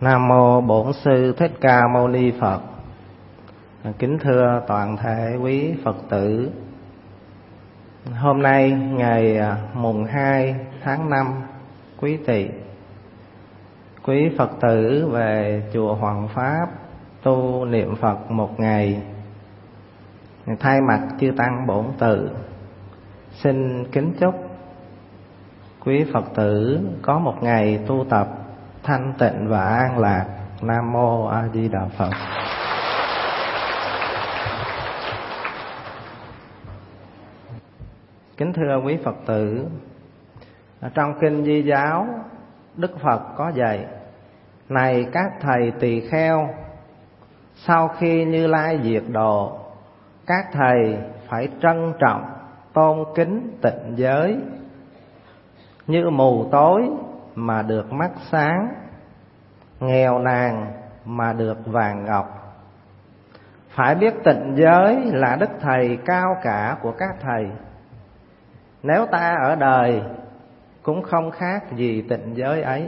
Nam mô Bổn Sư Thích Ca Mâu Ni Phật. Kính thưa toàn thể quý Phật tử, hôm nay ngày mùng 2 tháng 5 Quý Tỵ, quý Phật tử về chùa Hoàng Pháp tu niệm Phật một ngày. Thay mặt chư tăng bổn tự xin kính chúc quý Phật tử có một ngày tu tập thanh tịnh và an lạc. Nam mô A Di Đà Phật. Kính thưa quý Phật tử, trong kinh Di Giáo, Đức Phật có dạy: này các thầy tỳ kheo, sau khi Như Lai diệt độ, các thầy phải trân trọng tôn kính tịnh giới, như mù tối mà được mắt sáng, nghèo nàn mà được vàng ngọc. Phải biết tịnh giới là đức thầy cao cả của các thầy. Nếu ta ở đời cũng không khác gì tịnh giới ấy.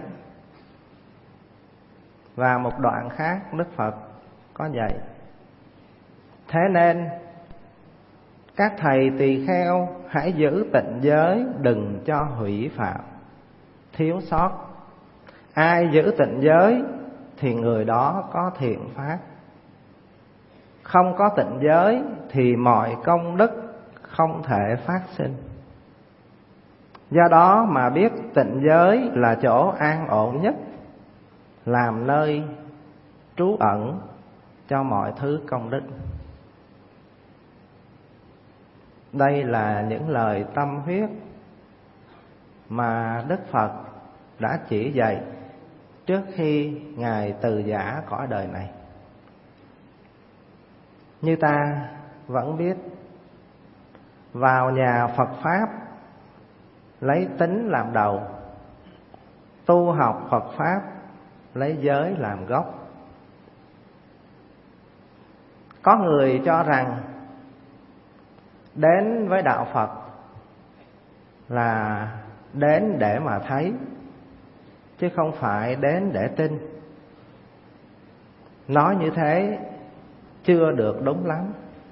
Và một đoạn khác Đức Phật có dạy: thế nên các thầy tỳ kheo hãy giữ tịnh giới, đừng cho hủy phạm, thiếu sót. Ai giữ tịnh giới thì người đó có thiện pháp. Không có tịnh giới thì mọi công đức không thể phát sinh. Do đó mà biết tịnh giới là chỗ an ổn nhất, làm nơi trú ẩn cho mọi thứ công đức. Đây là những lời tâm huyết mà Đức Phật đã chỉ dạy trước khi Ngài từ giã cõi đời này. Như ta vẫn biết, vào nhà Phật Pháp lấy tính làm đầu, tu học Phật Pháp lấy giới làm gốc. Có người cho rằng đến với đạo Phật là đến để mà thấy, chứ không phải đến để tin. Nói như thế chưa được đúng lắm.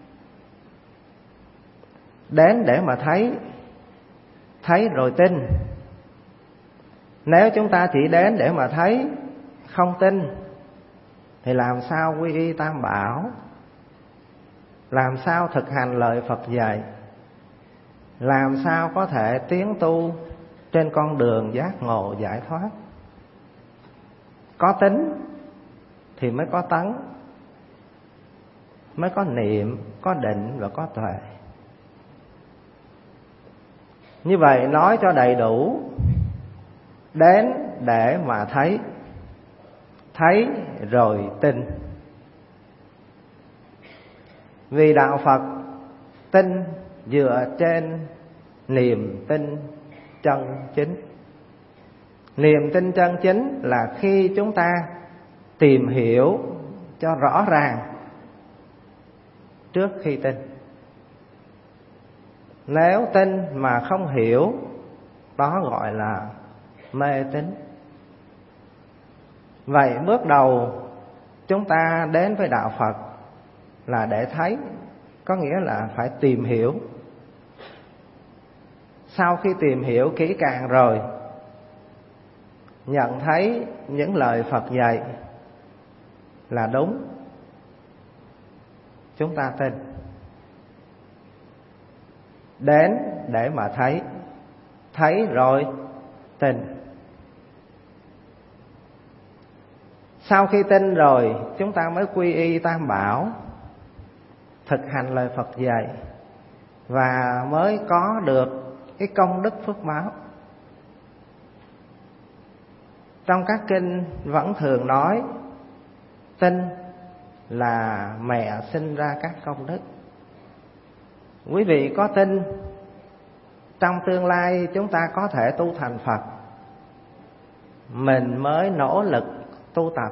Đến để mà thấy rồi tin. Nếu chúng ta chỉ đến để mà thấy, không tin, thì làm sao quy y Tam Bảo? Làm sao thực hành lời Phật dạy? Làm sao có thể tiến tu trên con đường giác ngộ giải thoát? Có tính thì mới có tấn, mới có niệm, có định và có tuệ. Như vậy nói cho đầy đủ: đến để mà thấy rồi tin. Vì đạo Phật tin dựa trên niềm tin chân chính. Niềm tin chân chính là khi chúng ta tìm hiểu cho rõ ràng trước khi tin. Nếu tin mà không hiểu, đó gọi là mê tín. Vậy bước đầu chúng ta đến với đạo Phật là để thấy, có nghĩa là phải tìm hiểu. Sau khi tìm hiểu kỹ càng rồi, nhận thấy những lời Phật dạy là đúng, chúng ta tin. Đến để mà thấy rồi tin. Sau khi tin rồi, chúng ta mới quy y Tam Bảo, thực hành lời Phật dạy, và mới có được cái công đức phước báo. Trong các kinh vẫn thường nói tin là mẹ sinh ra các công đức. Quý vị có tin, trong tương lai chúng ta có thể tu thành Phật, mình mới nỗ lực tu tập.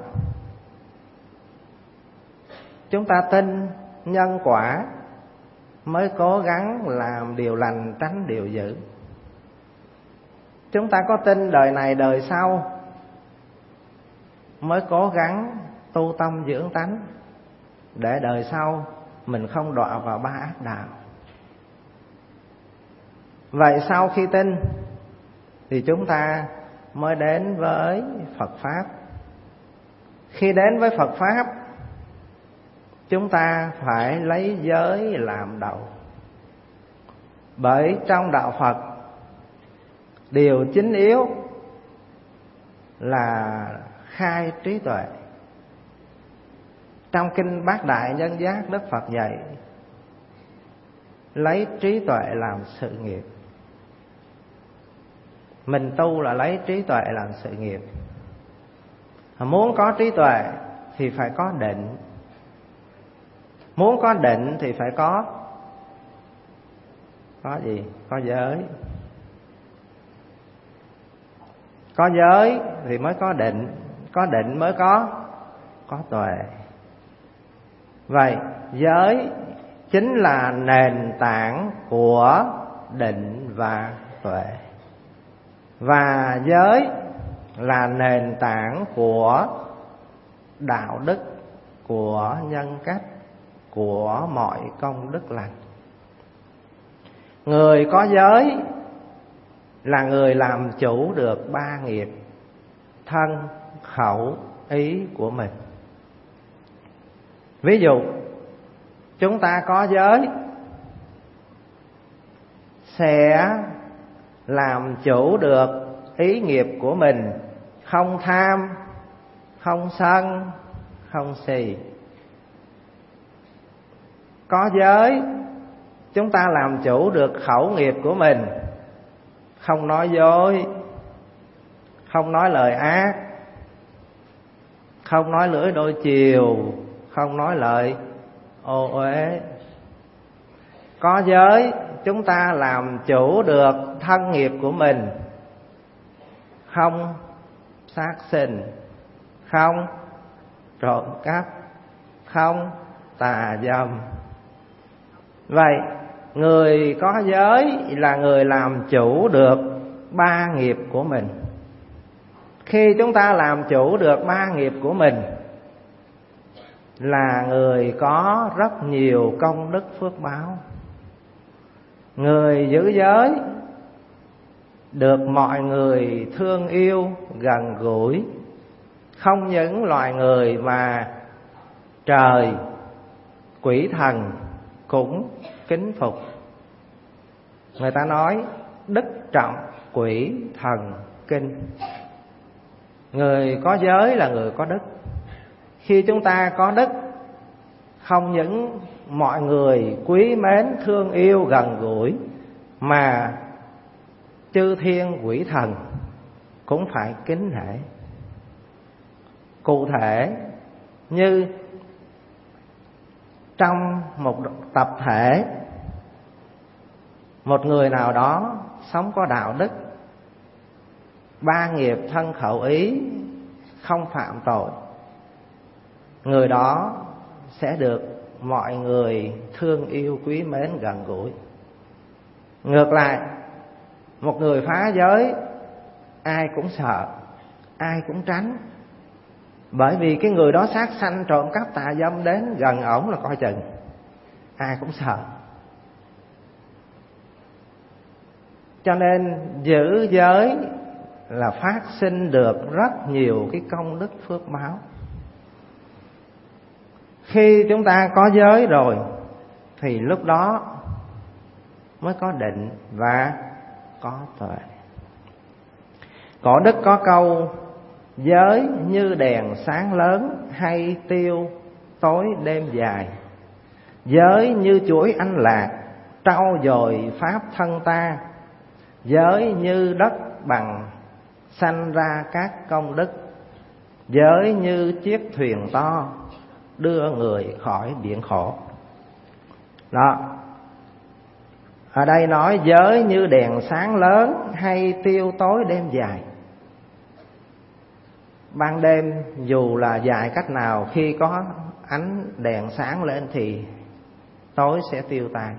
Chúng ta tin nhân quả mới cố gắng làm điều lành, tránh điều dữ. Chúng ta có tin đời này đời sau mới cố gắng tu tâm dưỡng tánh, để đời sau mình không đọa vào ba ác đạo. Vậy sau khi tin thì chúng ta mới đến với Phật Pháp. Khi đến với Phật Pháp, chúng ta phải lấy giới làm đầu. Bởi trong đạo Phật, điều chính yếu là khai trí tuệ. Trong kinh Bát Đại Nhân Giác, Đức Phật dạy lấy trí tuệ làm sự nghiệp. Mình tu là lấy trí tuệ làm sự nghiệp. Muốn có trí tuệ thì phải có định. Muốn có định thì phải có gì? Có giới. Có giới thì mới có định. Có định mới có tuệ. Vậy giới chính là nền tảng của định và tuệ. Và giới là nền tảng của đạo đức, của nhân cách, của mọi công đức lành. Người có giới là người làm chủ được ba nghiệp thân, khẩu, ý của mình. Ví dụ, chúng ta có giới sẽ làm chủ được ý nghiệp của mình, không tham, không sân, không si. Có giới, chúng ta làm chủ được khẩu nghiệp của mình, không nói dối, không nói lời ác, không nói lưỡi đôi chiều, không nói lời ô uế. Có giới, chúng ta làm chủ được thân nghiệp của mình, không sát sinh, không trộm cắp, không tà dâm. Vậy người có giới là người làm chủ được ba nghiệp của mình. Khi chúng ta làm chủ được ba nghiệp của mình là người có rất nhiều công đức phước báo. Người giữ giới được mọi người thương yêu, gần gũi. Không những loài người mà trời, quỷ thần cũng kính phục. Người ta nói đức trọng quỷ thần kinh. Người có giới là người có đức. Khi chúng ta có đức, không những mọi người quý mến, thương yêu, gần gũi, mà chư thiên quỷ thần cũng phải kính nể. Cụ thể như trong một tập thể, một người nào đó sống có đạo đức, ba nghiệp thân khẩu ý không phạm tội, người đó sẽ được mọi người thương yêu, quý mến, gần gũi. Ngược lại, một người phá giới, ai cũng sợ, ai cũng tránh. Bởi vì cái người đó sát sanh, trộm cắp, tà dâm đến gần ổng là coi chừng, ai cũng sợ. Cho nên giữ giới là phát sinh được rất nhiều cái công đức phước báo. Khi chúng ta có giới rồi thì lúc đó mới có định và có tuệ. Cổ đức có câu: giới như đèn sáng lớn hay tiêu tối đêm dài. Giới như chuỗi anh lạc trau dồi pháp thân ta. Giới như đất bằng sanh ra các công đức. Giới như chiếc thuyền to đưa người khỏi biển khổ. Đó. Ở đây nói giới như đèn sáng lớn hay tiêu tối đêm dài. Ban đêm dù là dài cách nào, khi có ánh đèn sáng lên thì tối sẽ tiêu tan.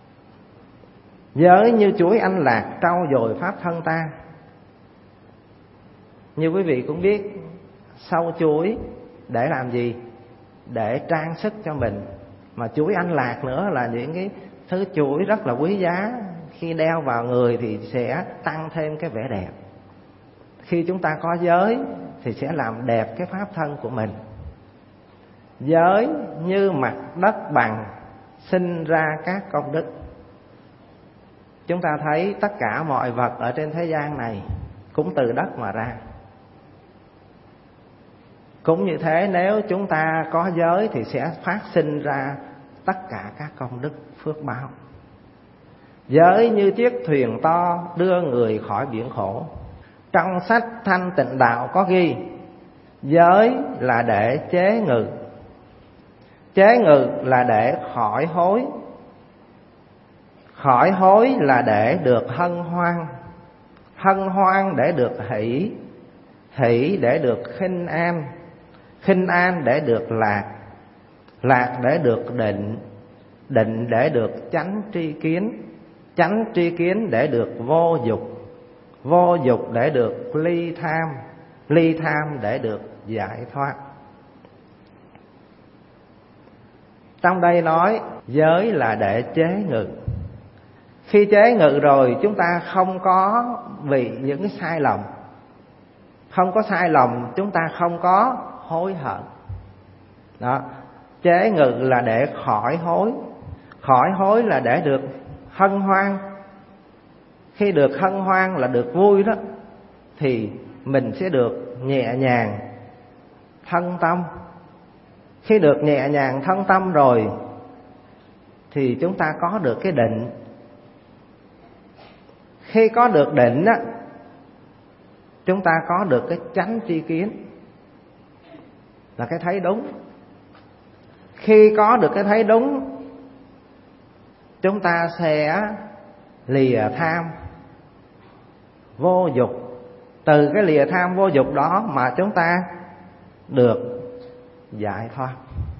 Giới như chuỗi anh lạc trau dồi pháp thân ta. Như quý vị cũng biết, sâu chuỗi để làm gì? Để trang sức cho mình. Mà chuỗi anh lạc nữa là những cái thứ chuỗi rất là quý giá, khi đeo vào người thì sẽ tăng thêm cái vẻ đẹp. Khi chúng ta có giới thì sẽ làm đẹp cái pháp thân của mình. Giới như mặt đất bằng, sinh ra các công đức. Chúng ta thấy tất cả mọi vật ở trên thế gian này cũng từ đất mà ra. Cũng như thế, nếu chúng ta có giới thì sẽ phát sinh ra tất cả các công đức phước báo. Giới như chiếc thuyền to đưa người khỏi biển khổ. Trong sách Thanh Tịnh Đạo có ghi, giới là để chế ngự. Chế ngự là để khỏi hối. Khỏi hối là để được hân hoan. Hân hoan để được hỷ. Hỷ để được khinh an. Khinh an để được lạc. Lạc để được định. Định để được chánh tri kiến. Chánh tri kiến để được vô dục. Vô dục để được ly tham. Ly tham để được giải thoát. Trong đây nói giới là để chế ngự. Khi chế ngự rồi chúng ta không có bị những cái sai lầm. Không có sai lầm, chúng ta không có hối hận. Đó. Chế ngự là để khỏi hối. Khỏi hối là để được hân hoan. Khi được hân hoan là được vui đó, thì mình sẽ được nhẹ nhàng thân tâm. Khi được nhẹ nhàng thân tâm rồi thì chúng ta có được cái định. Khi có được định á, chúng ta có được cái chánh tri kiến, là cái thấy đúng. Khi có được cái thấy đúng, chúng ta sẽ lìa tham vô dục. Từ cái lìa tham vô dục đó mà chúng ta được giải thoát.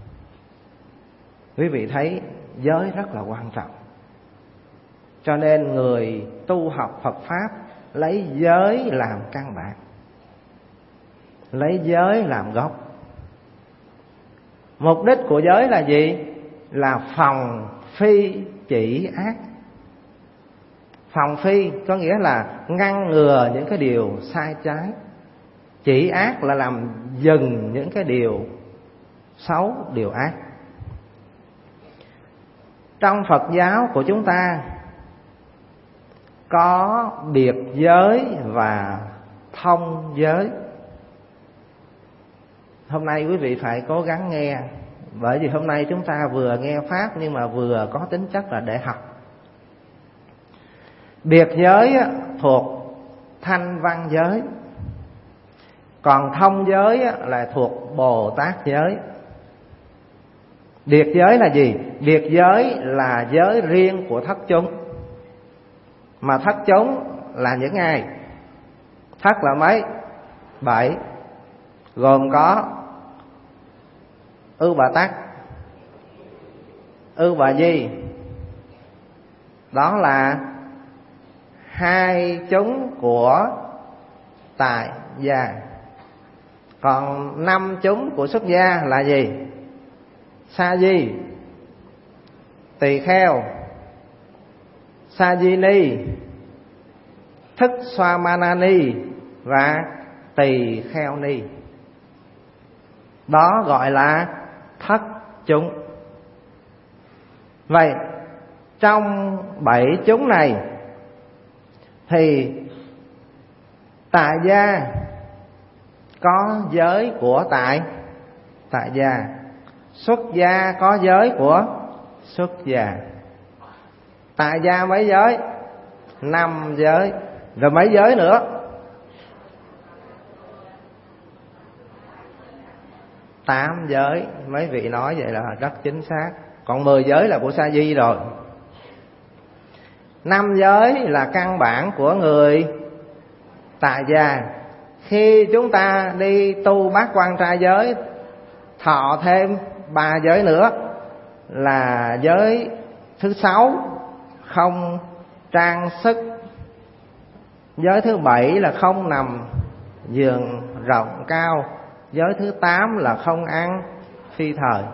Quý vị thấy giới rất là quan trọng. Cho nên người tu học Phật Pháp lấy giới làm căn bản, lấy giới làm gốc. Mục đích của giới là gì? Là phòng phi chỉ ác. Phòng phi có nghĩa là ngăn ngừa những cái điều sai trái. Chỉ ác là làm dừng những cái điều xấu, điều ác. Trong Phật giáo của chúng ta có biệt giới và thông giới. Hôm nay quý vị phải cố gắng nghe, bởi vì hôm nay chúng ta vừa nghe Pháp nhưng mà vừa có tính chất là để học. Biệt giới thuộc thanh văn giới, còn thông giới là thuộc Bồ Tát giới. Biệt giới là gì? Biệt giới là giới riêng của thất chúng. Mà thất chúng là những ai? Thất là mấy? 7. Gồm có Ưu Bà Tắc, Ưu Bà Di. Đó là hai chúng của tại gia. Còn 5 chúng của xuất gia là gì? Sa di, tỳ kheo, sa di ni, thức xoa manani và tỳ kheo ni. Đó gọi là thất chúng. Vậy trong 7 chúng này thì tại gia có giới của tại gia, xuất gia có giới của xuất gia. Tại gia mấy giới? 5 giới. Rồi mấy giới nữa? 8 giới. Mấy vị nói vậy là rất chính xác. Còn 10 giới là của sa di rồi. 5 giới là căn bản của người tại gia. Khi chúng ta đi tu bát quan trai giới, thọ thêm 3 giới nữa là giới thứ 6, không trang sức. Giới thứ 7 là không nằm giường rộng cao. Giới thứ 8 là không ăn phi thời.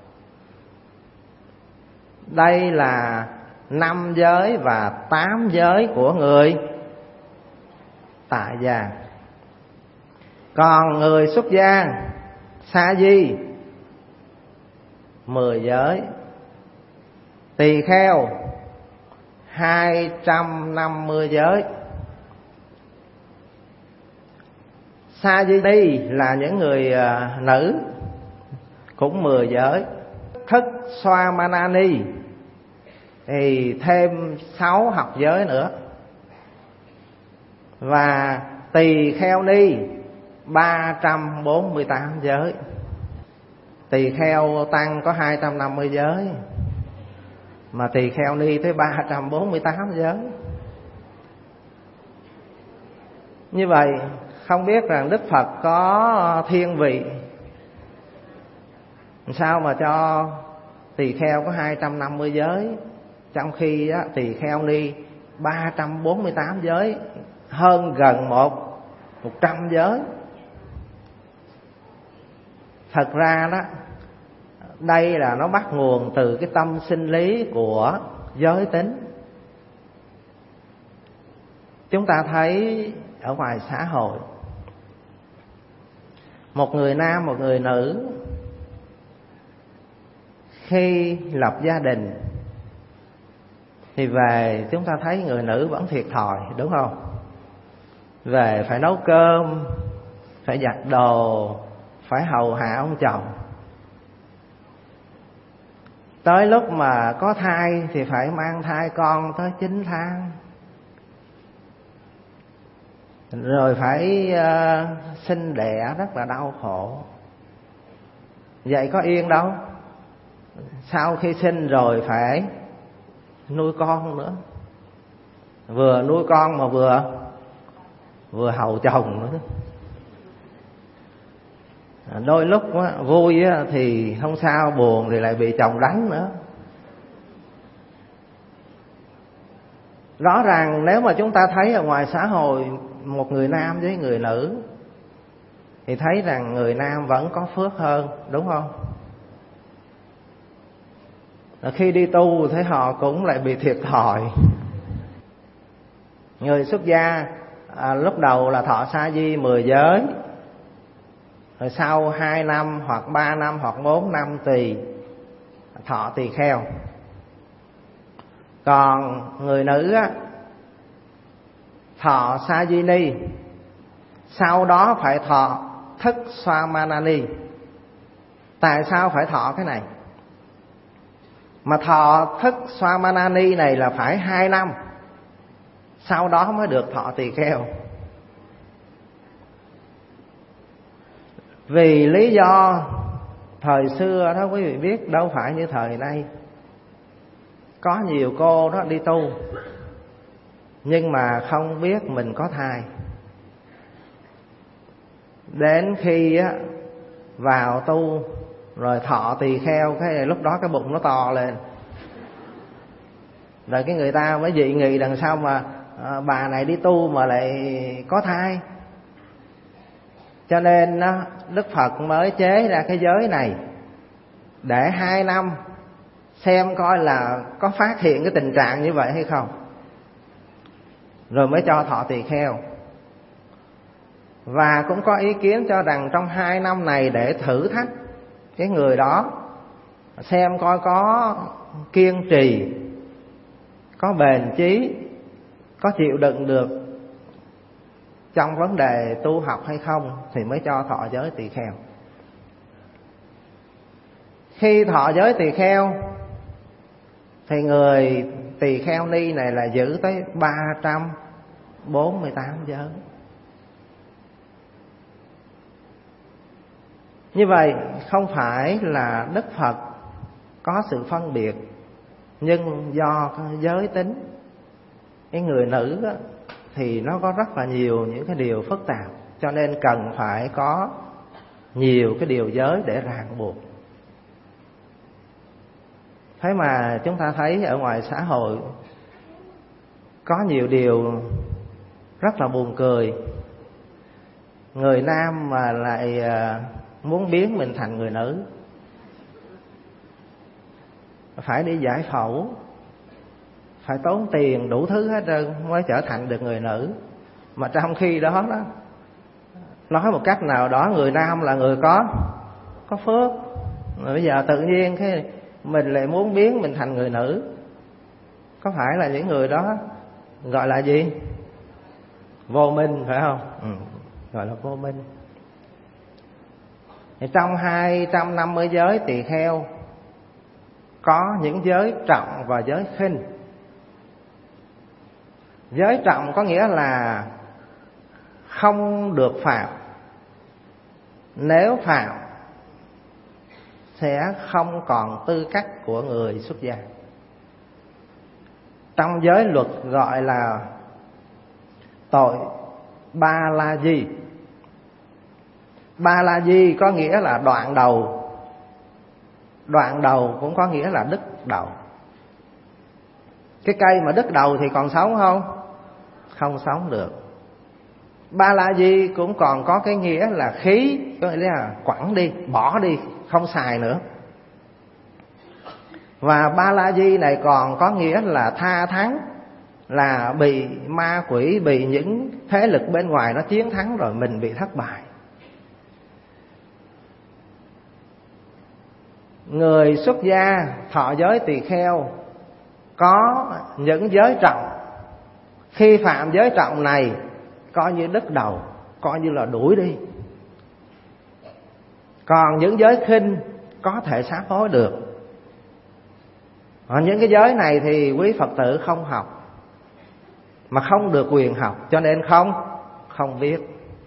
Đây là 5 giới và 8 giới của người tại gia. Còn người xuất gia sa di 10 giới, tỳ kheo 250 giới. Sa di ni là những người nữ cũng 10 giới. Thức xoa manani thì thêm 6 học giới nữa. Và tỳ kheo ni 348 giới. Tỳ kheo tăng có 250 giới, mà tỳ kheo ni tới 348 giới. Như vậy không biết rằng Đức Phật có thiên vị sao mà cho tỳ kheo có 250 giới, trong khi tỳ kheo ni 348 giới, hơn gần 100 giới. Thật ra đó, đây là nó bắt nguồn từ cái tâm sinh lý của giới tính. Chúng ta thấy ở ngoài xã hội, một người nam, một người nữ khi lập gia đình thì về chúng ta thấy người nữ vẫn thiệt thòi, đúng không? Về phải nấu cơm, phải giặt đồ, phải hầu hạ ông chồng. Tới lúc mà có thai thì phải mang thai con tới 9 tháng. Rồi phải sinh đẻ rất là đau khổ. Vậy có yên đâu. Sau khi sinh rồi phải nuôi con nữa. Vừa nuôi con mà vừa hầu chồng nữa. Đôi lúc vui thì không sao, buồn thì lại bị chồng đánh nữa. Rõ ràng nếu mà chúng ta thấy ở ngoài xã hội một người nam với người nữ thì thấy rằng người nam vẫn có phước hơn, đúng không? Khi đi tu thấy họ cũng lại bị thiệt thòi. Người xuất gia lúc đầu là thọ sa di 10 giới, rồi sau 2 năm hoặc 3 năm hoặc 4 năm tùy thọ tỳ kheo. Còn người nữ thọ sa di ni, sau đó phải thọ thức xoa manani. Tại sao phải thọ cái này? Mà thọ thức xoa manani này là phải 2 năm, sau đó mới được thọ tỳ kheo. Vì lý do thời xưa đó quý vị biết, đâu phải như thời nay. Có nhiều cô đó đi tu nhưng mà không biết mình có thai. Đến khi vào tu rồi thọ tỳ kheo, cái lúc đó cái bụng nó to lên. Rồi cái người ta mới dị nghị đằng sau mà bà này đi tu mà lại có thai. Cho nên Đức Phật mới chế ra cái giới này để 2 năm xem coi là có phát hiện cái tình trạng như vậy hay không, rồi mới cho thọ tỳ kheo. Và cũng có ý kiến cho rằng trong 2 năm này để thử thách cái người đó, xem coi có kiên trì, có bền chí, có chịu đựng được trong vấn đề tu học hay không, thì mới cho thọ giới tỳ kheo. Khi thọ giới tỳ kheo thì người tỳ kheo ni này là giữ tới 348 giới. Như vậy không phải là Đức Phật có sự phân biệt, nhưng do giới tính, cái người nữ đó, thì nó có rất là nhiều những cái điều phức tạp, cho nên cần phải có nhiều cái điều giới để ràng buộc. Thế mà chúng ta thấy ở ngoài xã hội có nhiều điều rất là buồn cười. Người nam mà lại muốn biến mình thành người nữ, phải đi giải phẫu, phải tốn tiền đủ thứ hết trơn mới trở thành được người nữ. Mà trong khi đó nói một cách nào đó, người nam là người có phước. Rồi bây giờ tự nhiên cái mình lại muốn biến mình thành người nữ. Có phải là những người đó gọi là gì? Vô minh, phải không? Gọi là vô minh. Thì trong 250 giới tỳ kheo có những giới trọng và giới khinh. Giới trọng có nghĩa là không được phạm, nếu phạm sẽ không còn tư cách của người xuất gia. Trong giới luật gọi là tội ba la di. Ba la di có nghĩa là đoạn đầu. Đoạn đầu cũng có nghĩa là đứt đầu. Cái cây mà đứt đầu thì còn sống không? Không sống được. Ba la di cũng còn có cái nghĩa là khí, có nghĩa là quẳng đi, bỏ đi, không xài nữa. Và ba la di này còn có nghĩa là tha thắng, là bị ma quỷ, bị những thế lực bên ngoài nó chiến thắng rồi mình bị thất bại. Người xuất gia thọ giới tỳ kheo có những giới trọng. Khi phạm giới trọng này coi như đứt đầu, coi như là đuổi đi. Còn những giới khinh có thể sám hối được. Còn những cái giới này thì quý Phật tử không học, mà không được quyền học, cho nên không biết.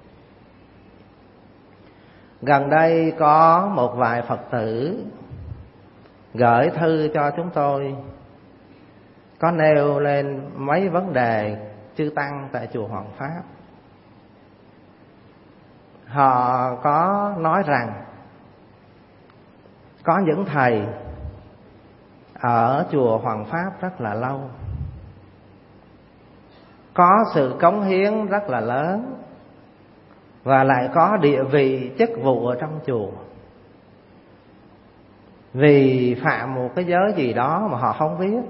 Gần đây có một vài Phật tử gửi thư cho chúng tôi, có nêu lên mấy vấn đề chư tăng tại chùa Hoàng Pháp. Họ có nói rằng có những thầy ở chùa Hoàng Pháp rất là lâu, có sự cống hiến rất là lớn, và lại có địa vị chức vụ ở trong chùa. Vì phạm một cái giới gì đó mà họ không biết,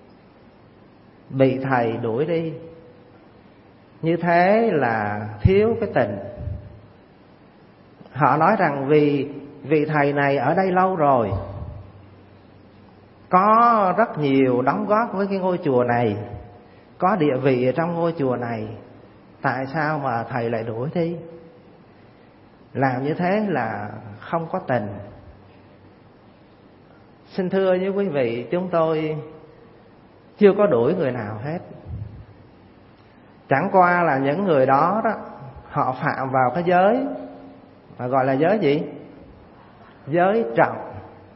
bị thầy đuổi đi. Như thế là thiếu cái tình. Họ nói rằng vì thầy này ở đây lâu rồi, có rất nhiều đóng góp với cái ngôi chùa này, có địa vị ở trong ngôi chùa này, tại sao mà thầy lại đuổi đi? Làm như thế là không có tình. Xin thưa với quý vị, chúng tôi chưa có đuổi người nào hết. Chẳng qua là những người đó họ phạm vào cái giới mà gọi là giới gì? Giới trọng.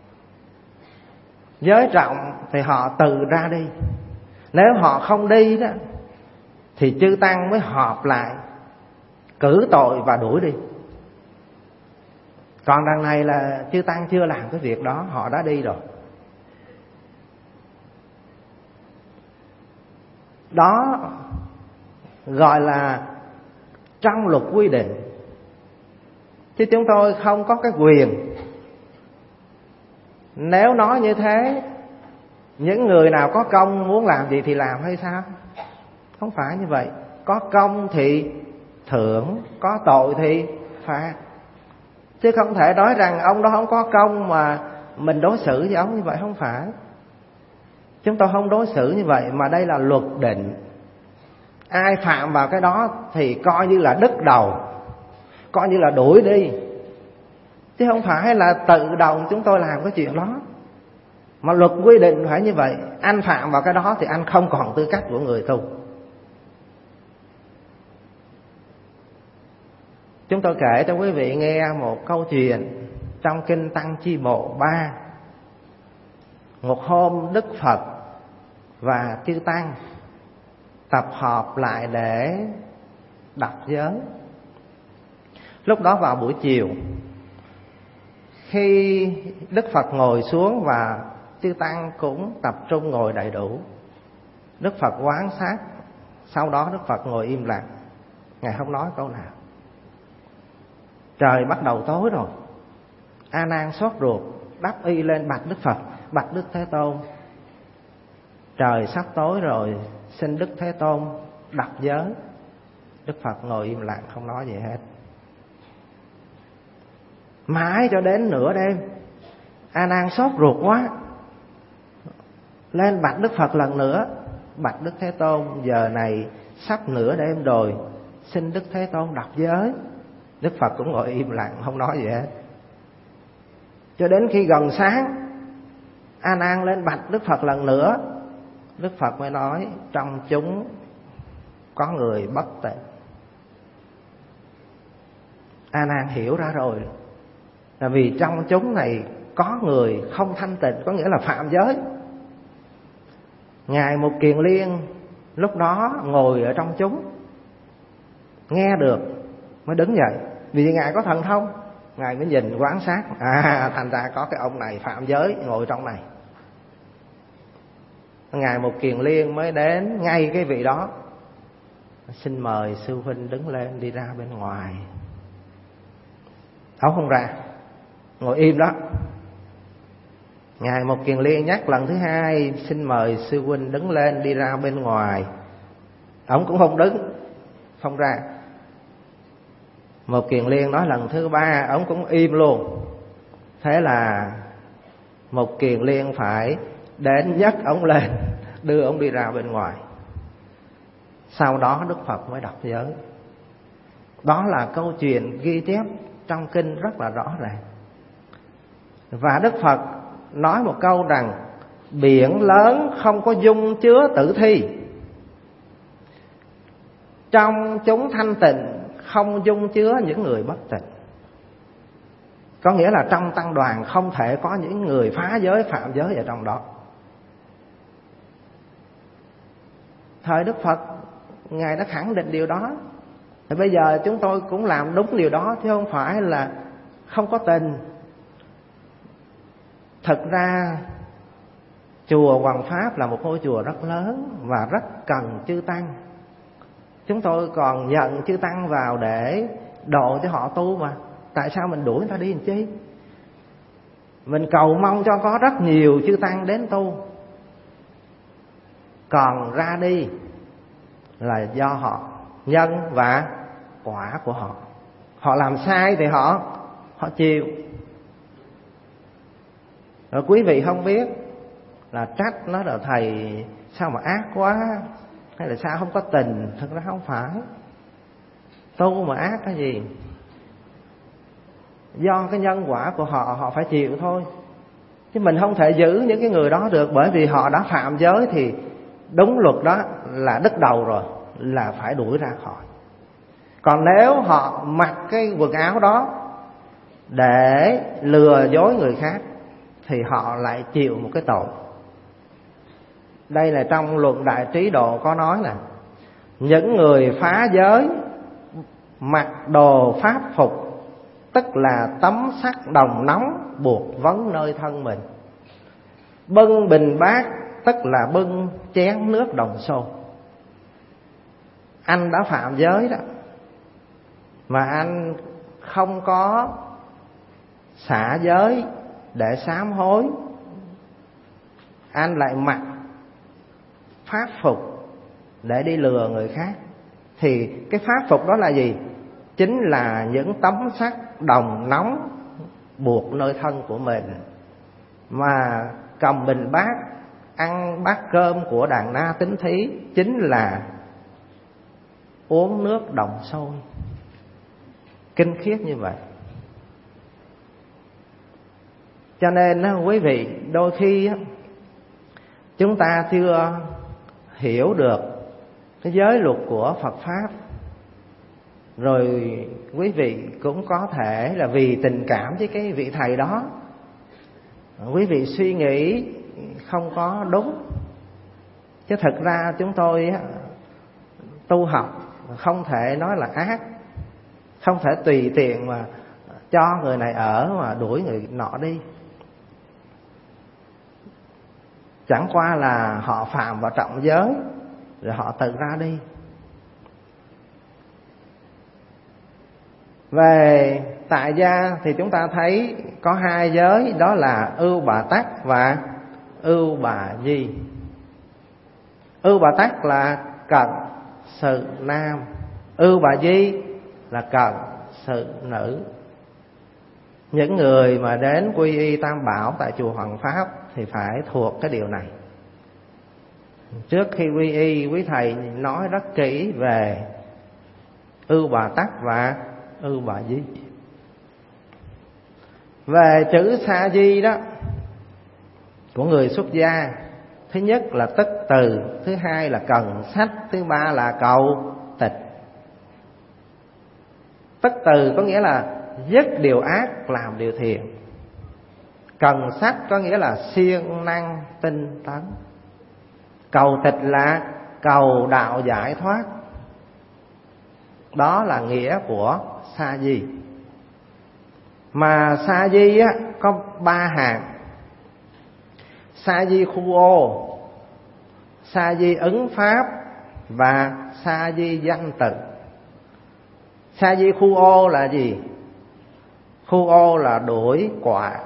Giới trọng thì họ từ ra đi. Nếu họ không đi đó thì chư tăng mới họp lại cử tội và đuổi đi. Còn đằng này là chư tăng chưa làm cái việc đó, họ đã đi rồi. Đó gọi là trong luật quy định, chứ chúng tôi không có cái quyền. Nếu nói như thế, những người nào có công muốn làm gì thì làm hay sao? Không phải như vậy. Có công thì thưởng, có tội thì phạt. Chứ không thể nói rằng ông đó không có công mà mình đối xử với ông như vậy, không phải. Chúng tôi không đối xử như vậy, mà đây là luật định. Ai phạm vào cái đó thì coi như là đứt đầu, coi như là đuổi đi. Chứ không phải là tự động chúng tôi làm cái chuyện đó. Mà luật quy định phải như vậy. Anh phạm vào cái đó thì anh không còn tư cách của người tu. Chúng tôi kể cho quý vị nghe một câu chuyện trong Kinh Tăng Chi Bộ 3. Một hôm Đức Phật và chư tăng tập họp lại để đọc giới. Lúc đó vào buổi chiều, khi Đức Phật ngồi xuống và chư tăng cũng tập trung ngồi đầy đủ, Đức Phật quán sát. Sau đó Đức Phật ngồi im lặng, Ngài không nói câu nào. Trời bắt đầu tối rồi, A Nan xót ruột, đắp y lên bạch Đức Phật: bạch Đức Thế Tôn, trời sắp tối rồi, xin Đức Thế Tôn đọc giới. Đức Phật ngồi im lặng không nói gì hết. Mãi cho đến nửa đêm, A Nan sốt ruột quá, lên bạch Đức Phật lần nữa: bạch Đức Thế Tôn, giờ này sắp nửa đêm rồi, xin Đức Thế Tôn đọc giới. Đức Phật cũng ngồi im lặng không nói gì hết. Cho đến khi gần sáng, A Nan lên bạch Đức Phật lần nữa. Đức Phật mới nói: trong chúng có người bất tịnh. A Nan hiểu ra rồi, là vì trong chúng này có người không thanh tịnh, có nghĩa là phạm giới. Ngài Mục Kiền Liên lúc đó ngồi ở trong chúng, nghe được mới đứng dậy. Vì Ngài có thần thông, Ngài mới nhìn quan sát, thành ra có cái ông này phạm giới ngồi trong này. Ngài Mục Kiền Liên mới đến ngay cái vị đó: xin mời sư huynh đứng lên đi ra bên ngoài. Ông không ra, ngồi im đó. Ngài Mục Kiền Liên nhắc lần thứ hai: xin mời sư huynh đứng lên đi ra bên ngoài. Ông cũng không đứng, không ra. Mục Kiền Liên nói lần thứ ba, ông cũng im luôn. Thế là Mục Kiền Liên phải đến nhấc ông lên, đưa ông đi ra bên ngoài. Sau đó Đức Phật mới đọc giới. Đó là câu chuyện ghi chép trong kinh rất là rõ ràng. Và Đức Phật nói một câu rằng: biển lớn không có dung chứa tử thi, trong chúng thanh tịnh không dung chứa những người bất tịnh. Có nghĩa là trong tăng đoàn không thể có những người phá giới, phạm giới ở trong đó. Thời Đức Phật, Ngài đã khẳng định điều đó. Thì bây giờ chúng tôi cũng làm đúng điều đó, chứ không phải là không có tình. Thực ra chùa Hoằng Pháp là một ngôi chùa rất lớn và rất cần chư tăng. Chúng tôi còn nhận chư tăng vào để độ cho họ tu mà. Tại sao mình đuổi người ta đi làm chi? Mình cầu mong cho có rất nhiều chư tăng đến tu. Còn ra đi là do họ, nhân và quả của họ. Họ làm sai thì họ chịu. Rồi quý vị không biết là trách nó là thầy sao mà ác quá, hay là sao không có tình. Thật ra không phải. Tu mà ác cái gì? Do cái nhân quả của họ phải chịu thôi. Chứ mình không thể giữ những cái người đó được. Bởi vì họ đã phạm giới thì đúng luật đó là đứt đầu rồi, là phải đuổi ra khỏi. Còn nếu họ mặc cái quần áo đó để lừa dối người khác thì họ lại chịu một cái tội. Đây là trong luận Đại Trí Độ có nói là những người phá giới mặc đồ pháp phục, tức là tấm sắt đồng nóng buộc vấn nơi thân mình. Bưng bình bát, tức là bưng chén nước đồng xô. Anh đã phạm giới đó, mà anh không có xả giới để sám hối, anh lại mặc pháp phục để đi lừa người khác. Thì cái pháp phục đó là gì? Chính là những tấm sắt đồng nóng buộc nơi thân của mình. Mà cầm bình bát, ăn bát cơm của đàn na tín thí chính là uống nước đồng sôi. Kinh khiết như vậy. Cho nên quý vị, đôi khi chúng ta chưa hiểu được cái giới luật của Phật Pháp. Rồi quý vị cũng có thể là vì tình cảm với cái vị thầy đó, quý vị suy nghĩ không có đúng. Chứ thực ra chúng tôi tu học không thể nói là ác, không thể tùy tiện mà cho người này ở mà đuổi người nọ đi. Chẳng qua là họ phạm vào trọng giới rồi họ tự ra đi. Về tại gia thì chúng ta thấy có hai giới, đó là ưu bà tắc và ưu bà di. Ưu bà tắc là cận sự nam, ưu bà di là cận sự nữ. Những người mà đến quy y Tam Bảo tại chùa Hoàng Pháp thì phải thuộc cái điều này. Trước khi quy y, quý thầy nói rất kỹ về ưu bà tắc và ưu bà di. Về chữ sa di đó của người xuất gia, thứ nhất là tức từ, thứ hai là cần sách, thứ ba là cầu tịch. Tức từ có nghĩa là dứt điều ác làm điều thiện. Cần sách có nghĩa là siêng năng tinh tấn. Cầu tịch là cầu đạo giải thoát. Đó là nghĩa của sa di. Mà sa di á, có ba hạng: sa di khu ô, sa di ứng pháp và sa di danh từ. Sa di khu ô là gì? Khu ô là đuổi quạ.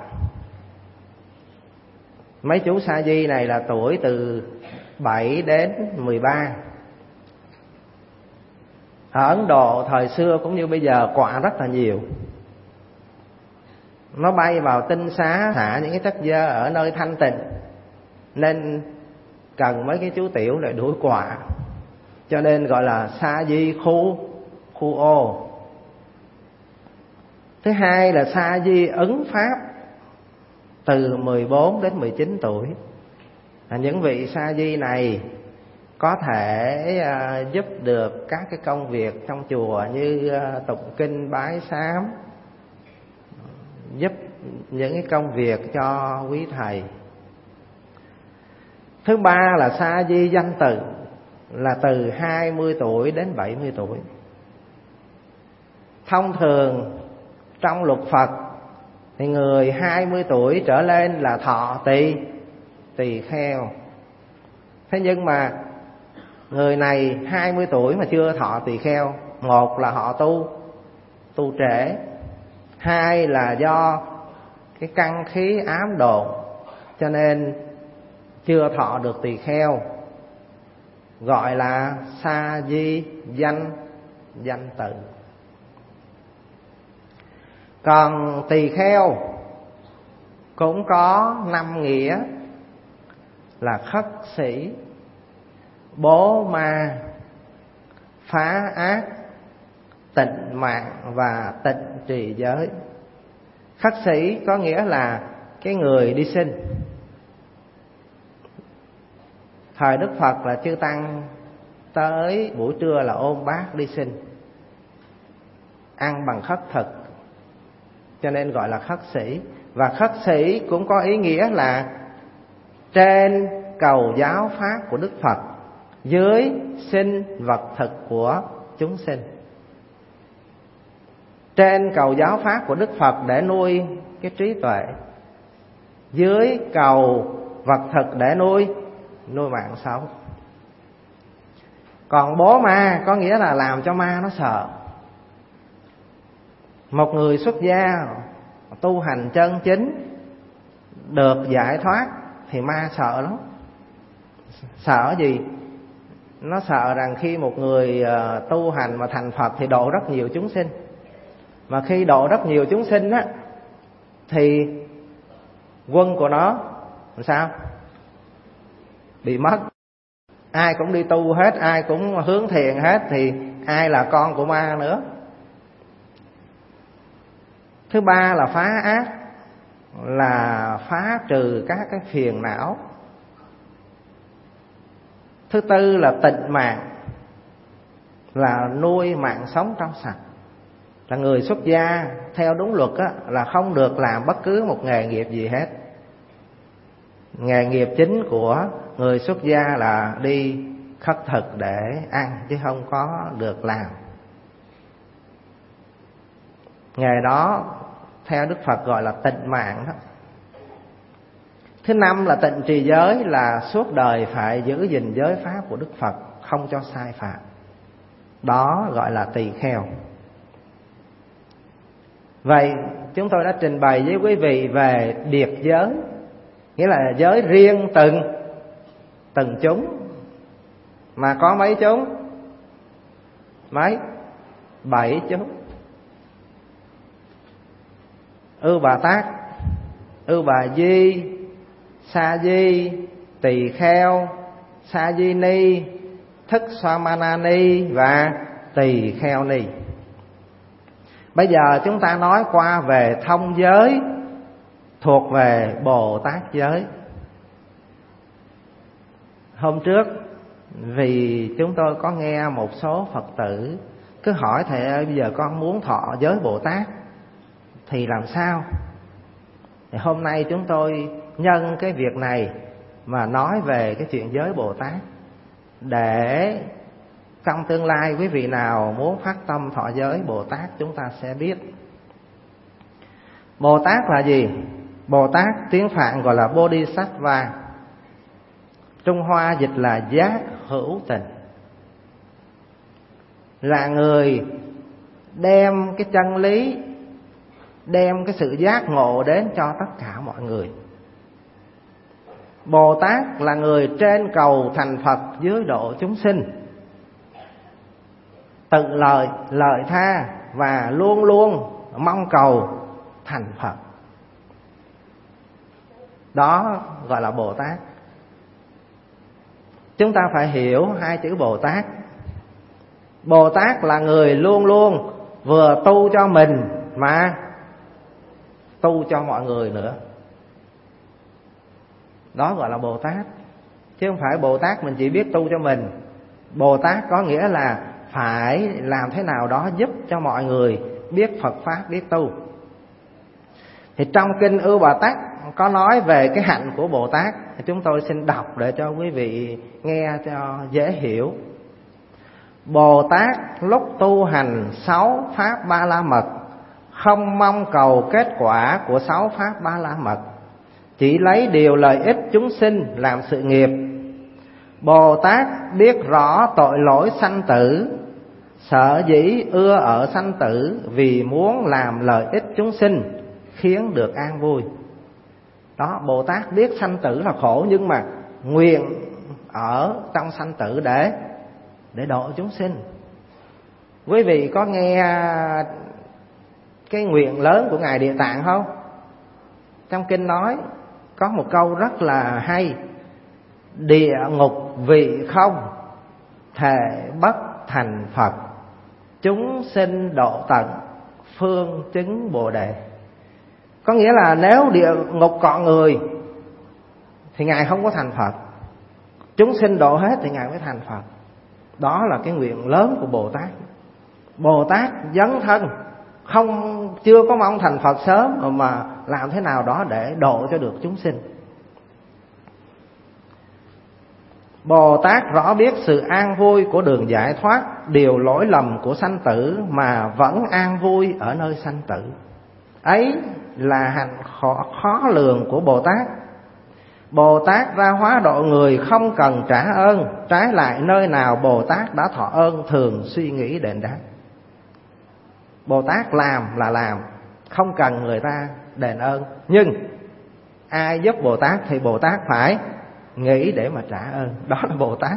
Mấy chú sa di này là tuổi từ 7 đến 13. Ở Ấn Độ thời xưa cũng như bây giờ, quạ rất là nhiều. Nó bay vào tinh xá thả những cái chất dơ ở nơi thanh tịnh, nên cần mấy cái chú tiểu để đuổi quạ, cho nên gọi là sa di khu ô. Thứ hai là sa di ứng pháp, từ 14 đến 19 tuổi. Những vị sa di này có thể giúp được các cái công việc trong chùa như tụng kinh bái sám, giúp những cái công việc cho quý thầy. Thứ ba là sa di danh từ, là từ 20 tuổi đến 70 tuổi. Thông thường trong luật Phật thì người 20 tuổi trở lên là thọ tỳ kheo. Thế nhưng mà người này 20 tuổi mà chưa thọ tỳ kheo, một là họ tu trễ, hai là do cái căn khí ám độn cho nên chưa thọ được tỳ kheo, gọi là sa di danh tự. Còn tỳ kheo cũng có 5 nghĩa là khất sĩ, bố ma, phá ác, tịnh mạng và tịnh trì giới. Khất sĩ có nghĩa là cái người đi sinh. Thời Đức Phật là chư tăng tới buổi trưa là ôm bát đi sinh, ăn bằng khất thực, cho nên gọi là khất sĩ. Và khất sĩ cũng có ý nghĩa là trên cầu giáo pháp của Đức Phật, dưới sinh vật thực của chúng sinh. Trên cầu giáo pháp của Đức Phật để nuôi cái trí tuệ, dưới cầu vật thực để nuôi mạng sống. Còn bố ma có nghĩa là làm cho ma nó sợ. Một người xuất gia tu hành chân chính được giải thoát thì ma sợ lắm. Sợ gì? Nó sợ rằng khi một người tu hành mà thành Phật thì độ rất nhiều chúng sinh. Mà khi độ rất nhiều chúng sinh á, thì quân của nó làm sao? Bị mất. Ai cũng đi tu hết, ai cũng hướng thiện hết, thì ai là con của ma nữa. Thứ ba là phá ác, là phá trừ các cái phiền não. Thứ tư là tịnh mạng, là nuôi mạng sống trong sạch. Là người xuất gia theo đúng luật á, là không được làm bất cứ một nghề nghiệp gì hết. Nghề nghiệp chính của người xuất gia là đi khất thực để ăn, chứ không có được làm. Nghề đó theo Đức Phật gọi là tịnh mạng đó. Thứ năm là tịnh trì giới, là suốt đời phải giữ gìn giới pháp của Đức Phật, không cho sai phạm. Đó gọi là tỳ kheo. Vậy chúng tôi đã trình bày với quý vị về điệt giới, nghĩa là giới riêng từng chúng. Mà có mấy chúng? Mấy? 7 chúng. Ưu Bà Tát, Ưu Bà Di, Sa Di, Tỳ Kheo, Sa Di Ni, Thức Xoa Ma Na Ni và Tỳ Kheo Ni. Bây giờ chúng ta nói qua về thông giới thuộc về Bồ Tát giới. Hôm trước vì chúng tôi có nghe một số Phật tử cứ hỏi thầy ơi, bây giờ con muốn thọ giới Bồ Tát thì làm sao? Thì hôm nay chúng tôi nhân cái việc này mà nói về cái chuyện giới Bồ Tát, để trong tương lai quý vị nào muốn phát tâm thọ giới Bồ Tát chúng ta sẽ biết. Bồ Tát là gì? Bồ Tát tiếng Phạn gọi là Bodhisattva, Trung Hoa dịch là giác hữu tình, là người đem cái chân lý, đem cái sự giác ngộ đến cho tất cả mọi người. Bồ Tát là người trên cầu thành Phật, dưới độ chúng sinh, tự lợi tha và luôn luôn mong cầu thành Phật. Đó gọi là Bồ Tát. Chúng ta phải hiểu hai chữ Bồ Tát. Bồ Tát là người luôn luôn vừa tu cho mình mà tu cho mọi người nữa. Đó gọi là Bồ Tát. Chứ không phải Bồ Tát mình chỉ biết tu cho mình. Bồ Tát có nghĩa là phải làm thế nào đó giúp cho mọi người biết Phật Pháp, biết tu. Thì trong kinh Ưu Bà Tát có nói về cái hạnh của Bồ Tát. Chúng tôi xin đọc để cho quý vị nghe cho dễ hiểu. Bồ Tát lúc tu hành 6 Pháp Ba La Mật, không mong cầu kết quả của 6 Pháp Ba La Mật, chỉ lấy điều lợi ích chúng sinh làm sự nghiệp. Bồ Tát biết rõ tội lỗi sanh tử, sở dĩ ưa ở sanh tử vì muốn làm lợi ích chúng sinh, khiến được an vui. Đó, Bồ Tát biết sanh tử là khổ, nhưng mà nguyện ở trong sanh tử để độ chúng sinh. Quý vị có nghe cái nguyện lớn của Ngài Địa Tạng không? Trong kinh nói có một câu rất là hay: địa ngục vị không, thệ bất thành Phật, chúng sinh độ tận, phương chứng Bồ Đề. Có nghĩa là nếu địa ngục còn người thì Ngài không có thành Phật, chúng sinh độ hết thì Ngài mới thành Phật. Đó là cái nguyện lớn của Bồ Tát. Bồ Tát dấn thân, chưa có mong thành Phật sớm mà làm thế nào đó để độ cho được chúng sinh. Bồ Tát rõ biết sự an vui của đường giải thoát, điều lỗi lầm của sanh tử mà vẫn an vui ở nơi sanh tử. Ấy là hạnh khó lường của Bồ Tát. Bồ Tát ra hóa độ người không cần trả ơn, trái lại nơi nào Bồ Tát đã thọ ơn thường suy nghĩ đền đáp. Bồ Tát làm là làm, không cần người ta đền ơn, nhưng ai giúp Bồ Tát thì Bồ Tát phải nghĩ để mà trả ơn. Đó là Bồ Tát.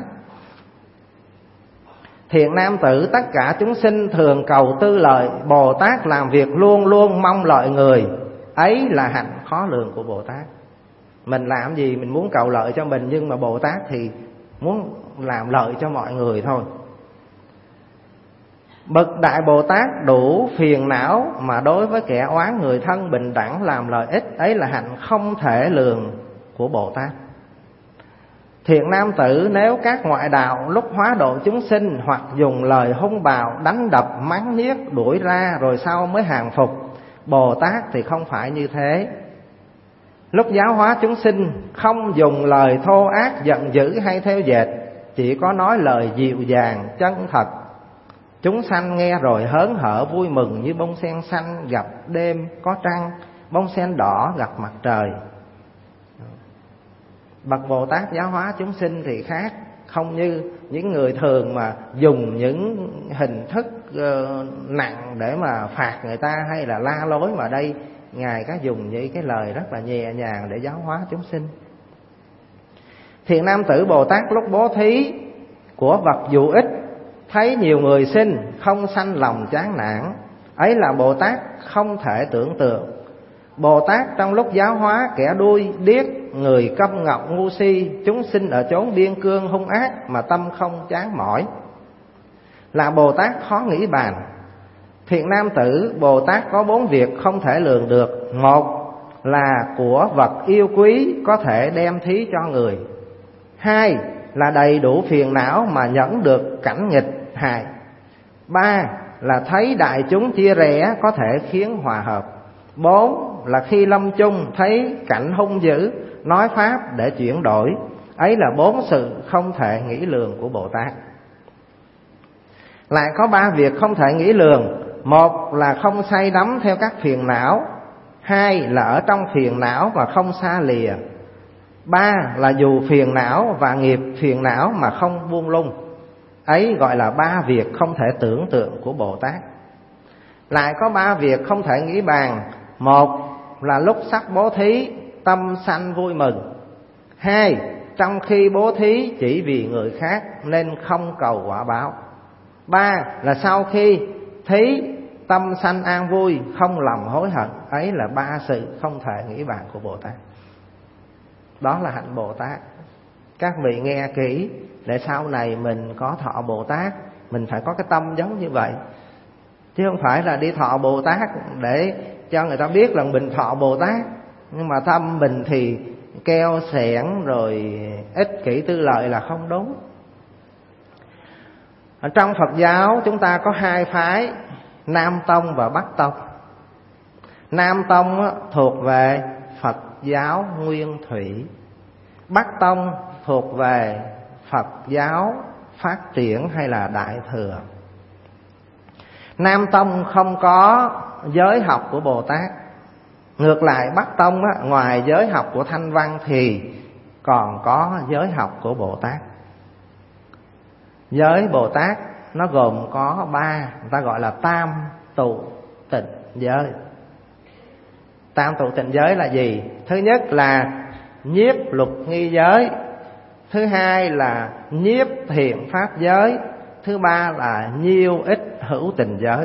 Thiện nam tử, tất cả chúng sinh thường cầu tư lợi, Bồ Tát làm việc luôn luôn mong lợi người. Ấy là hạnh khó lường của Bồ Tát. Mình làm gì mình muốn cầu lợi cho mình, nhưng mà Bồ Tát thì muốn làm lợi cho mọi người thôi. Bậc Đại Bồ Tát đủ phiền não mà đối với kẻ oán người thân bình đẳng làm lợi ích. Ấy là hạnh không thể lường của Bồ Tát. Thiện nam tử, nếu các ngoại đạo lúc hóa độ chúng sinh hoặc dùng lời hung bạo, đánh đập, mắng nhiếc, đuổi ra rồi sau mới hàng phục, Bồ Tát thì không phải như thế. Lúc giáo hóa chúng sinh không dùng lời thô ác, giận dữ hay theo dệt, chỉ có nói lời dịu dàng, chân thật. Chúng sanh nghe rồi hớn hở vui mừng như bông sen xanh gặp đêm có trăng, bông sen đỏ gặp mặt trời. Bậc Bồ Tát giáo hóa chúng sinh thì khác, không như những người thường mà dùng những hình thức nặng để mà phạt người ta hay là la lối, mà đây Ngài có dùng những cái lời rất là nhẹ nhàng để giáo hóa chúng sinh. Thiện nam tử Bồ Tát lúc bố thí của vật dụ ích, thấy nhiều người xin, không sanh lòng chán nản, ấy là Bồ Tát không thể tưởng tượng. Bồ Tát trong lúc giáo hóa kẻ đuôi điếc, người câm ngọc ngu si, chúng sinh ở chốn biên cương hung ác mà tâm không chán mỏi, là Bồ Tát khó nghĩ bàn. Thiện nam tử Bồ Tát có 4 việc không thể lường được. 1 là của vật yêu quý có thể đem thí cho người. 2 là đầy đủ phiền não mà nhẫn được cảnh nghịch hại. 3 là thấy đại chúng chia rẽ có thể khiến hòa hợp. 4 là khi lâm chung thấy cảnh hung dữ, nói pháp để chuyển đổi. Ấy là 4 sự không thể nghĩ lường của Bồ Tát. Lại có 3 việc không thể nghĩ lường. 1 là không say đắm theo các phiền não. 2 là ở trong phiền não và không xa lìa. 3 là dù phiền não và nghiệp phiền não mà không buông lung. Ấy gọi là 3 việc không thể tưởng tượng của Bồ Tát. Lại có 3 việc không thể nghĩ bàn. 1 là lúc sắp bố thí tâm sanh vui mừng. 2 trong khi bố thí chỉ vì người khác nên không cầu quả báo. 3 là sau khi thí tâm sanh an vui, không lòng hối hận. Ấy là 3 sự không thể nghĩ bàn của Bồ Tát. Đó là hạnh Bồ Tát. Các vị nghe kỹ, để sau này mình có thọ Bồ Tát, mình phải có cái tâm giống như vậy. Chứ không phải là đi thọ Bồ Tát để cho người ta biết là mình thọ Bồ Tát, nhưng mà tâm mình thì keo xẻn rồi ích kỷ tư lợi là không đúng. Ở trong Phật giáo chúng ta có 2 phái, Nam Tông và Bắc Tông. Nam Tông thuộc về Phật giáo nguyên thủy, Bắc Tông thuộc về Phật giáo phát triển hay là Đại Thừa. Nam Tông không có giới học của Bồ Tát. Ngược lại Bắc Tông ngoài giới học của Thanh Văn thì còn có giới học của Bồ Tát. Giới Bồ Tát nó gồm có 3, người ta gọi là tam tụ tịnh giới. Tam tụ tịnh giới là gì? Thứ nhất là nhiếp luật nghi giới. Thứ hai là nhiếp thiện pháp giới. Thứ ba là nhiêu ích hữu tình giới.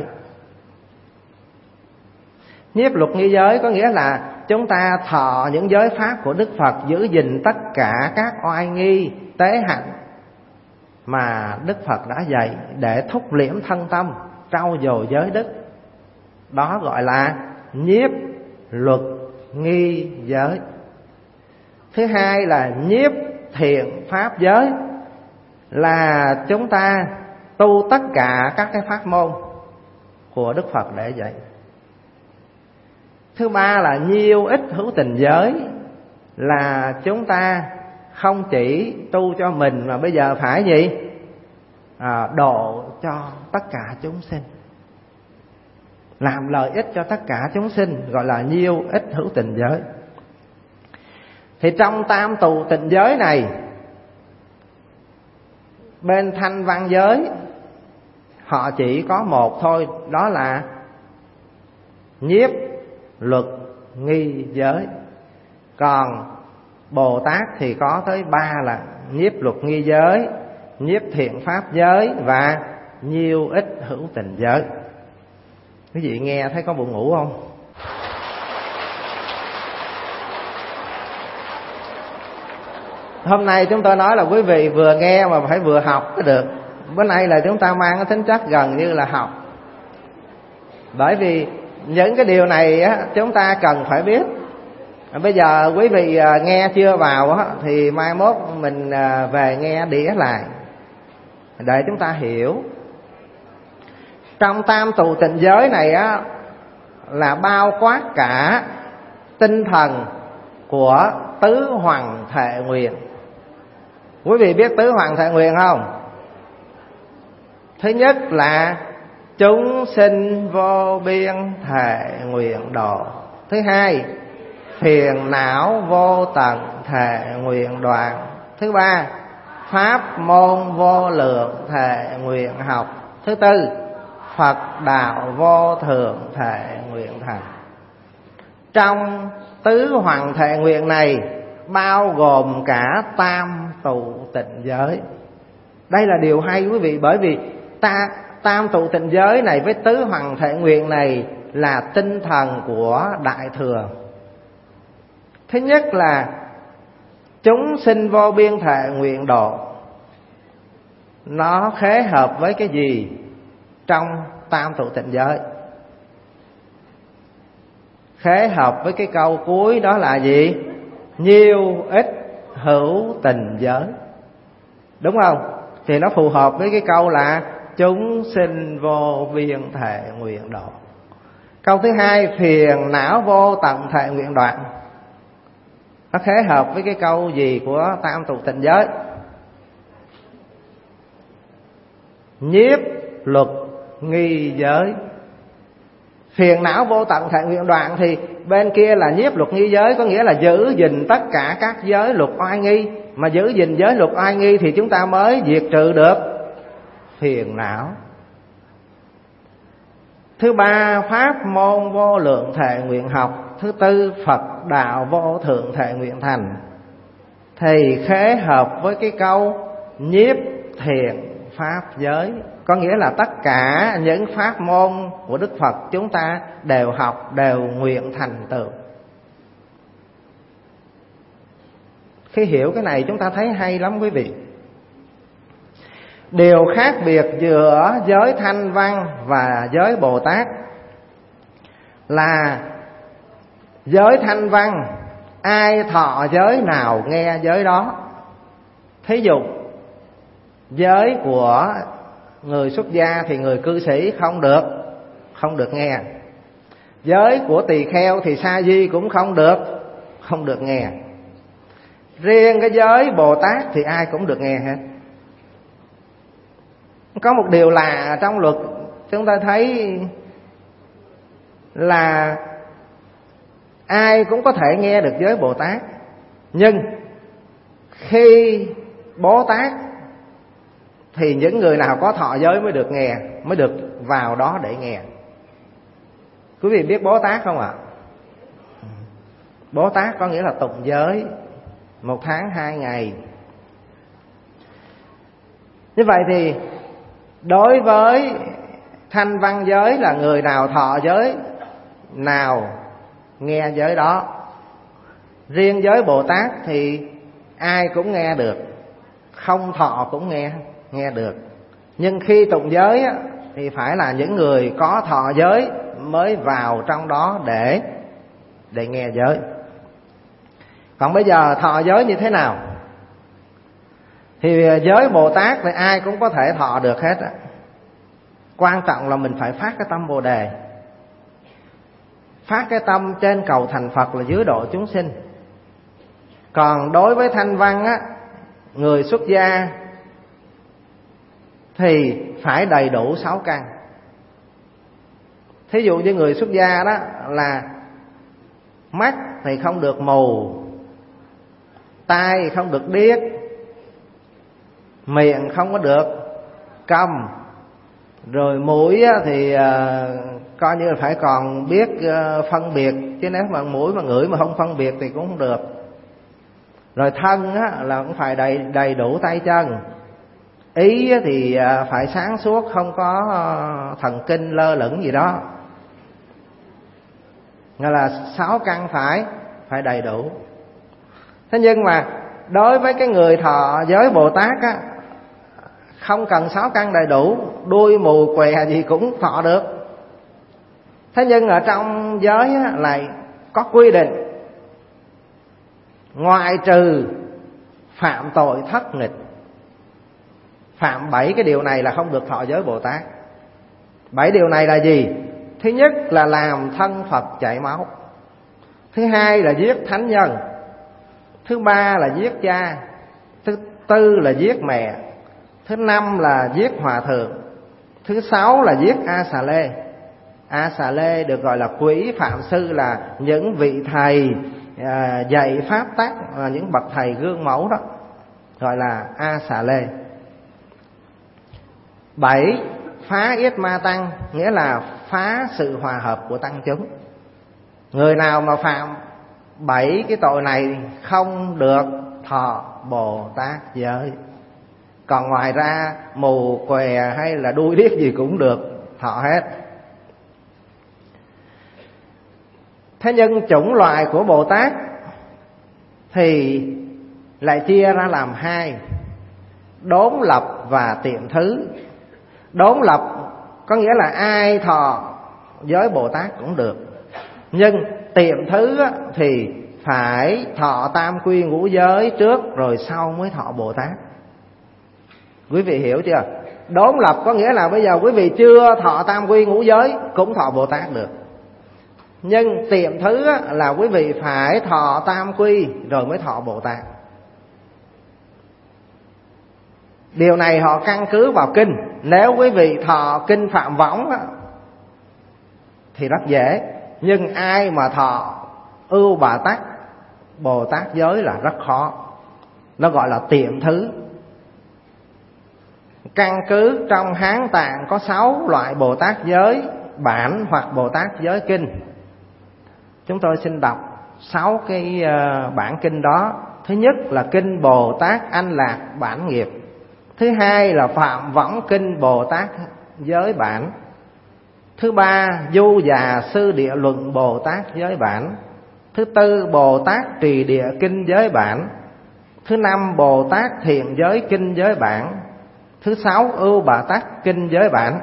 Nhiếp luật nghi giới có nghĩa là chúng ta thọ những giới pháp của Đức Phật, giữ gìn tất cả các oai nghi tế hạnh mà Đức Phật đã dạy để thúc liễm thân tâm, trau dồi giới đức. Đó gọi là nhiếp luật nghi giới. Thứ hai là nhiếp thiện pháp giới, là chúng ta tu tất cả các cái pháp môn của Đức Phật để dạy. Thứ ba là nhiêu ích hữu tình giới, là chúng ta không chỉ tu cho mình mà bây giờ phải gì? Độ cho tất cả chúng sinh, làm lợi ích cho tất cả chúng sinh, gọi là nhiêu ích hữu tình giới. Thì trong tam tụ tịnh giới này, bên Thanh Văn giới họ chỉ có một thôi, đó là nhiếp luật nghi giới. Còn Bồ Tát thì có tới 3 là nhiếp luật nghi giới, nhiếp thiện pháp giới và nhiêu ích hữu tình giới. Quý vị nghe thấy có buồn ngủ không? Hôm nay chúng tôi nói là quý vị vừa nghe mà phải vừa học mới được. Bữa nay là chúng ta mang cái tính chất gần như là học. Bởi vì những cái điều này chúng ta cần phải biết. Bây giờ quý vị nghe chưa vào thì mai mốt mình về nghe đĩa lại để chúng ta hiểu. Trong tam tụ tịnh giới này là bao quát cả tinh thần của tứ hoằng thệ nguyện. Quý vị biết tứ hoằng thệ nguyện không? Thứ nhất là chúng sinh vô biên thệ nguyện độ. Thứ hai, phiền não vô tận thệ nguyện đoạn. Thứ ba, pháp môn vô lượng thệ nguyện học. Thứ tư, Phật đạo vô thượng thệ nguyện thành. Trong tứ hoàng thệ nguyện này bao gồm cả tam tụ tịnh giới. Đây là điều hay quý vị, bởi vì tam tụ tịnh giới này với tứ hoàng thệ nguyện này là tinh thần của Đại Thừa. Thứ nhất là chúng sinh vô biên thệ nguyện độ. Nó khế hợp với cái gì trong tam tụ tịnh giới? Khế hợp với cái câu cuối đó là gì? Nhiêu ít hữu tình giới. Đúng không? Thì nó phù hợp với cái câu là chúng sinh vô biên thệ nguyện độ. Câu thứ hai, phiền não vô tận thệ nguyện đoạn. Nó khế hợp với cái câu gì của tam tụ tịnh giới? Nhiếp luật nghi giới. Phiền não vô tận thệ nguyện đoạn thì bên kia là nhiếp luật nghi giới, có nghĩa là giữ gìn tất cả các giới luật oai nghi. Mà giữ gìn giới luật oai nghi thì chúng ta mới diệt trừ được phiền não. Thứ ba, pháp môn vô lượng thệ nguyện học. Thứ tư, Phật đạo vô thượng thệ nguyện thành. Thì khế hợp với cái câu nhiếp thiện pháp giới, có nghĩa là tất cả những pháp môn của Đức Phật chúng ta đều học, đều nguyện thành tựu. Khi hiểu cái này chúng ta thấy hay lắm quý vị. Điều khác biệt giữa giới Thanh Văn và giới Bồ Tát là giới Thanh Văn ai thọ giới nào nghe giới đó. Thí dụ giới của người xuất gia thì người cư sĩ không được nghe. Giới của tỳ kheo thì sa di cũng không được nghe. Riêng cái giới Bồ Tát thì ai cũng được nghe hết. Có một điều là trong luật chúng ta thấy là ai cũng có thể nghe được giới Bồ Tát, nhưng khi Bồ Tát thì những người nào có thọ giới mới được nghe, mới được vào đó để nghe. Quý vị biết Bồ Tát không ạ? Bồ Tát có nghĩa là tụng giới 1 tháng 2 ngày. Như vậy thì đối với Thanh Văn giới là người nào thọ giới nào nghe giới đó. Riêng giới Bồ Tát thì ai cũng nghe được, không thọ cũng nghe được. Nhưng khi tụng giới thì phải là những người có thọ giới mới vào trong đó để nghe giới. Còn bây giờ thọ giới như thế nào? Thì giới Bồ Tát thì ai cũng có thể thọ được hết. Quan trọng là mình phải phát cái tâm Bồ Đề, phát cái tâm trên cầu thành Phật là dưới độ chúng sinh. Còn đối với Thanh Văn á, người xuất gia thì phải đầy đủ 6 căn. Thí dụ như người xuất gia đó là mắt thì không được mù, tai không được điếc, miệng không có được câm, rồi mũi thì coi như là phải còn biết phân biệt, chứ nếu mà mũi mà ngửi mà không phân biệt thì cũng không được. Rồi thân là cũng phải đầy đủ tay chân. Ý thì phải sáng suốt, không có thần kinh lơ lửng gì đó. Nghĩa là 6 căn phải đầy đủ. Thế nhưng mà đối với cái người thọ giới Bồ Tát á, không cần 6 căn đầy đủ, đuôi mù què gì cũng thọ được. Thế nhưng ở trong giới á, lại có quy định, ngoại trừ phạm tội thất nghịch. Phạm 7 cái điều này là không được thọ giới Bồ Tát. 7 điều này là gì? Thứ nhất là làm thân Phật chảy máu. Thứ hai là giết thánh nhân. Thứ ba là giết cha. Thứ tư là giết mẹ. Thứ năm là giết hòa thượng. Thứ sáu là giết A Xà Lê. A Xà Lê được gọi là quỷ phạm sư, là những vị thầy dạy pháp tắc, những bậc thầy gương mẫu đó. gọi là A Xà Lê. 7. Phá yết ma tăng, nghĩa là phá sự hòa hợp của tăng chúng. Người nào mà phạm 7 cái tội này không được thọ Bồ Tát giới. Còn ngoài ra mù què hay là đuôi điếc gì cũng được thọ hết. Thế nhưng chủng loại của Bồ Tát thì lại chia ra làm hai: đốn lập và tiệm thứ. Đốn lập có nghĩa là ai thọ giới Bồ Tát cũng được, nhưng tiệm thứ thì phải thọ tam quy ngũ giới trước rồi sau mới thọ Bồ Tát. Quý vị hiểu chưa? Đốn lập có nghĩa là bây giờ quý vị chưa thọ tam quy ngũ giới cũng thọ Bồ Tát được, nhưng tiệm thứ là quý vị phải thọ tam quy rồi mới thọ Bồ Tát. Điều này họ căn cứ vào kinh. Nếu quý vị thọ kinh Phạm Võng thì rất dễ, nhưng ai mà thọ Ưu Bà Tắc Bồ Tát giới là rất khó. Nó gọi là tiệm thứ. Căn cứ trong Hán Tạng có 6 loại Bồ Tát giới bản hoặc Bồ Tát giới kinh. Chúng tôi xin đọc 6 cái bản kinh đó. Thứ nhất là kinh Bồ Tát Anh Lạc bản nghiệp. Thứ hai là Phạm Võng kinh Bồ Tát giới bản. Thứ ba Du Già Sư Địa Luận Bồ Tát giới bản. Thứ tư Bồ Tát Trì Địa kinh giới bản. Thứ năm Bồ Tát Thiện giới kinh giới bản. Thứ sáu Ưu Bà Tắc kinh giới bản.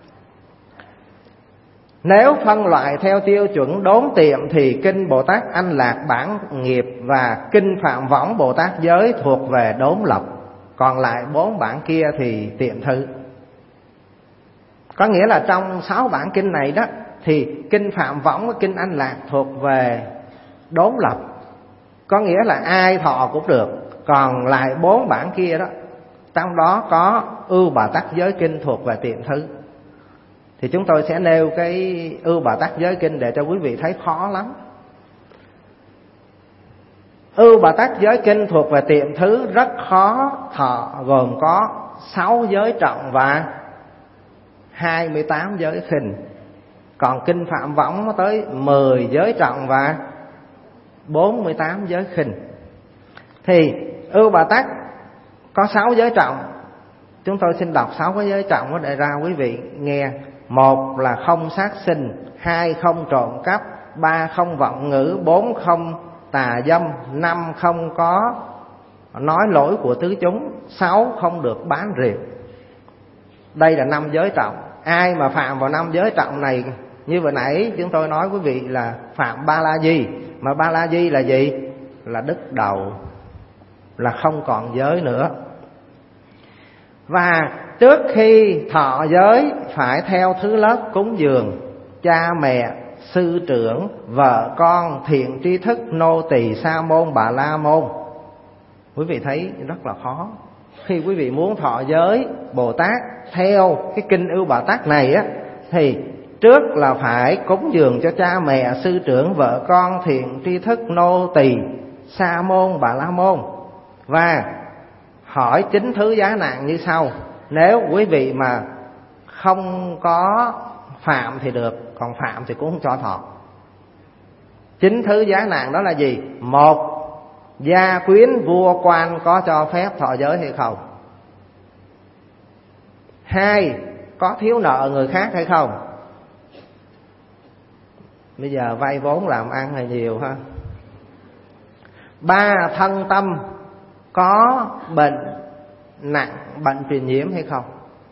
Nếu phân loại theo tiêu chuẩn đốn tiệm thì kinh Bồ Tát Anh Lạc bản nghiệp và kinh Phạm Võng Bồ Tát giới thuộc về đốn lập. Còn lại 4 bản kia thì tiệm thứ. Có nghĩa là trong 6 bản kinh này đó thì kinh Phạm Võng và kinh Anh Lạc thuộc về đốn lập, có nghĩa là ai thọ cũng được. Còn lại 4 bản kia đó, trong đó có Ưu Bà Tắc giới kinh thuộc về tiệm thứ. Thì chúng tôi sẽ nêu cái Ưu Bà Tắc giới kinh để cho quý vị thấy khó lắm. Ưu Bà Tắc giới kinh thuộc về tiệm thứ rất khó thọ, gồm có 6 giới trọng và 28 giới khinh. Còn kinh Phạm Võng nó tới 10 giới trọng và 48 giới khinh. Thì Ưu Bà Tắc có 6 giới trọng. Chúng tôi xin đọc 6 cái giới trọng đó để ra quý vị nghe. 1 là không sát sinh, 2 không trộm cắp, 3 không vọng ngữ, 4 không tà dâm, 5 không có nói lỗi của tứ chúng, 6 không được bán rượu. Đây là 5 giới trọng. Ai mà phạm vào 5 giới trọng này, như vừa nãy chúng tôi nói quý vị là phạm Ba La Di. Mà Ba La Di là gì? Là đứt đầu, là không còn giới nữa. Và trước khi thọ giới phải theo thứ lớp cúng dường cha mẹ, sư trưởng, vợ con, thiện tri thức, nô tỳ, sa môn, bà la môn. Quý vị thấy rất là khó. Khi quý vị muốn thọ giới Bồ Tát theo cái kinh Ưu Bà Tắc này á, thì trước là phải cúng dường cho cha mẹ, sư trưởng, vợ con, thiện tri thức, nô tỳ, sa môn, bà la môn. Và hỏi 9 thứ giá nạn như sau. Nếu quý vị mà không có phạm thì được, còn phạm thì cũng không cho thọ. 9 thứ giá nạn đó là gì? 1. Gia quyến vua quan có cho phép thọ giới hay không? 2. Có thiếu nợ người khác hay không? Bây giờ vay vốn làm ăn là nhiều ha. 3. Thân tâm có bệnh nặng, bệnh truyền nhiễm hay không?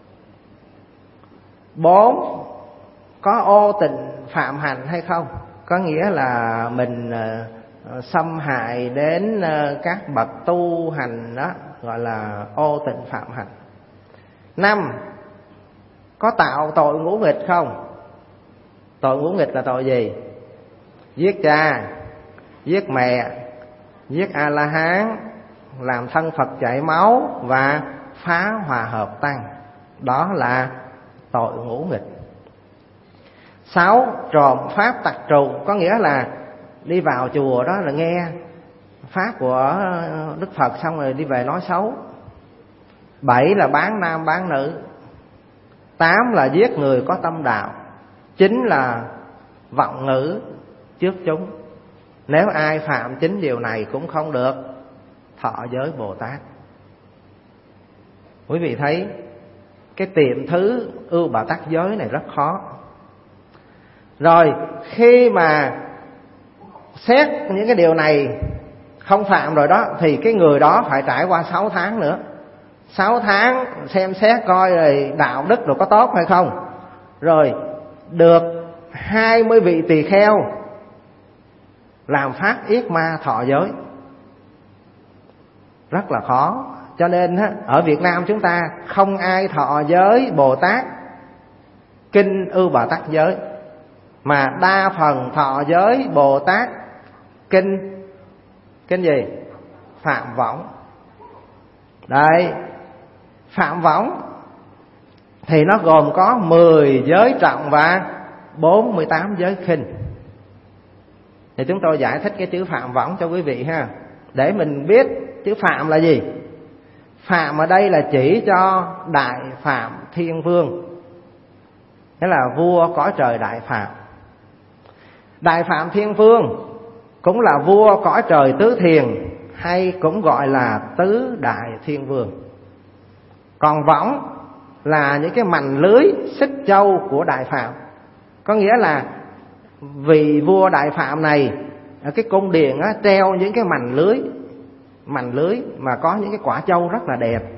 4. Có ô tịnh phạm hạnh hay không? Có nghĩa là mình xâm hại đến các bậc tu hành đó, gọi là ô tịnh phạm hạnh. 5. Có tạo tội ngũ nghịch không? Tội ngũ nghịch là tội gì? Giết cha, giết mẹ, giết A-la-hán, làm thân Phật chảy máu và phá hòa hợp tăng. Đó là tội ngũ nghịch. 6. Trộm pháp tặc trù, có nghĩa là đi vào chùa đó là nghe pháp của Đức Phật xong rồi đi về nói xấu. 7 là bán nam bán nữ. 8 là giết người có tâm đạo. 9 là vọng ngữ trước chúng. Nếu ai phạm 9 điều này cũng không được thọ giới Bồ Tát. Quý vị thấy cái tiệm thứ ưu bà tắc giới này rất khó. Rồi khi mà xét những cái điều này không phạm rồi đó, thì cái người đó phải trải qua 6 tháng nữa. 6 tháng xem xét coi rồi đạo đức rồi có tốt hay không. Rồi được 20 vị tỳ kheo làm phát yết ma thọ giới. Rất là khó. Cho nên ở Việt Nam chúng ta không ai thọ giới Bồ Tát kinh ưu bà tắc giới, mà đa phần thọ giới Bồ Tát kinh gì? Phạm võng. Đây, phạm võng thì nó gồm có 10 giới trọng và 48 giới khinh. Thì chúng tôi giải thích cái chữ phạm võng cho quý vị ha, để mình biết chữ phạm là gì. Phạm ở đây là chỉ cho Đại Phạm Thiên Vương, nghĩa là vua cõi trời Đại Phạm. Đại Phạm Thiên Vương cũng là vua cõi trời Tứ Thiền, hay cũng gọi là Tứ Đại Thiên Vương. Còn võng là những cái mành lưới xích châu của Đại Phạm. Có nghĩa là vị vua Đại Phạm này ở cái cung điện á, treo những cái mành lưới mà có những cái quả châu rất là đẹp.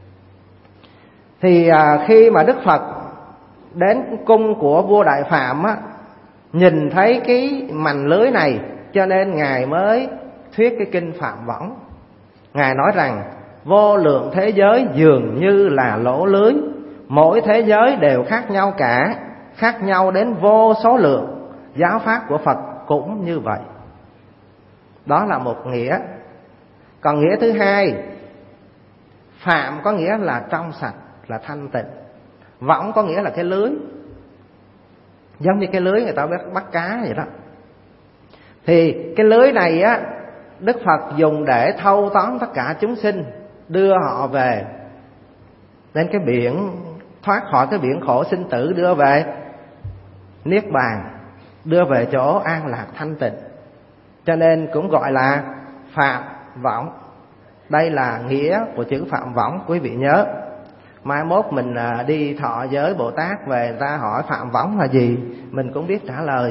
Thì khi mà Đức Phật đến cung của vua Đại Phạm á, nhìn thấy cái mành lưới này, cho nên Ngài mới thuyết cái kinh Phạm Võng. Ngài nói rằng vô lượng thế giới dường như là lỗ lưới, mỗi thế giới đều khác nhau cả, khác nhau đến vô số lượng. Giáo pháp của Phật cũng như vậy. Đó là một nghĩa. Còn nghĩa thứ hai, phạm có nghĩa là trong sạch, là thanh tịnh. Võng có nghĩa là cái lưới, giống như cái lưới người ta bắt cá vậy đó. Thì cái lưới này á, Đức Phật dùng để thâu tóm tất cả chúng sinh, đưa họ về đến cái biển, thoát khỏi cái biển khổ sinh tử, đưa về niết bàn, đưa về chỗ an lạc thanh tịnh. Cho nên cũng gọi là phạm võng. Đây là nghĩa của chữ phạm võng, quý vị nhớ. Mai mốt mình đi thọ giới Bồ Tát về, người ta hỏi phạm võng là gì, mình cũng biết trả lời.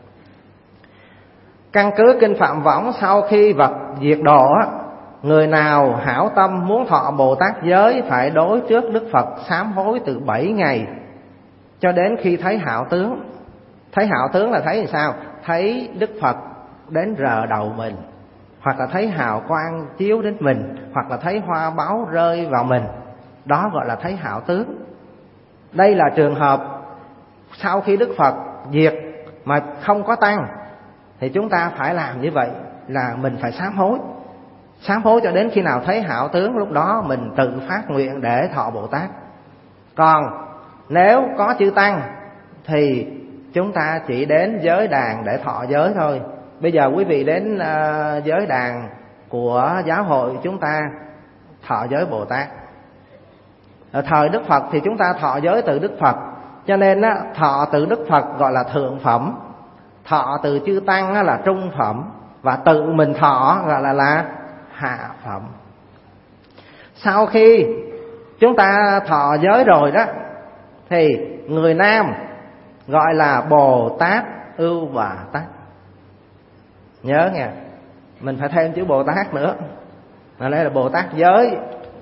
Căn cứ kinh Phạm Võng, sau khi vật diệt độ, người nào hảo tâm muốn thọ Bồ Tát giới phải đối trước Đức Phật sám hối từ 7 ngày cho đến khi thấy hảo tướng. Thấy hảo tướng là thấy làm sao? Thấy Đức Phật đến rờ đầu mình, hoặc là thấy hào quang chiếu đến mình, hoặc là thấy hoa báu rơi vào mình. Đó gọi là thấy hảo tướng. Đây là trường hợp sau khi Đức Phật diệt mà không có tăng, thì chúng ta phải làm như vậy, là mình phải sám hối. Sám hối cho đến khi nào thấy hảo tướng, lúc đó mình tự phát nguyện để thọ Bồ Tát. Còn nếu có chư tăng thì chúng ta chỉ đến giới đàn để thọ giới thôi. Bây giờ quý vị đến giới đàn của giáo hội chúng ta thọ giới Bồ Tát. Ở thời Đức Phật thì chúng ta thọ giới từ Đức Phật, cho nên thọ từ Đức Phật gọi là thượng phẩm, thọ từ chư tăng là trung phẩm, và tự mình thọ gọi là hạ phẩm. Sau khi chúng ta thọ giới rồi đó, thì người nam gọi là Bồ Tát ưu bà tắc. Nhớ nha, mình phải thêm chữ Bồ Tát nữa, mà đây là Bồ Tát giới.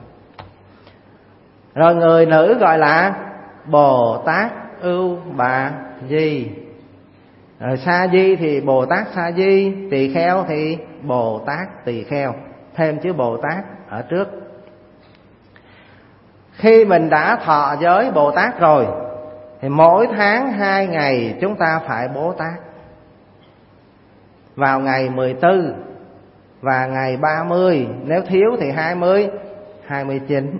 Rồi người nữ gọi là Bồ Tát ưu bà di. Rồi sa di thì Bồ Tát sa di, tỳ kheo thì Bồ Tát tỳ kheo, thêm chữ Bồ Tát ở trước. Khi mình đã thọ giới Bồ Tát rồi thì mỗi tháng 2 ngày chúng ta phải Bồ Tát. Vào ngày 14 và ngày 30, nếu thiếu thì 20, 29.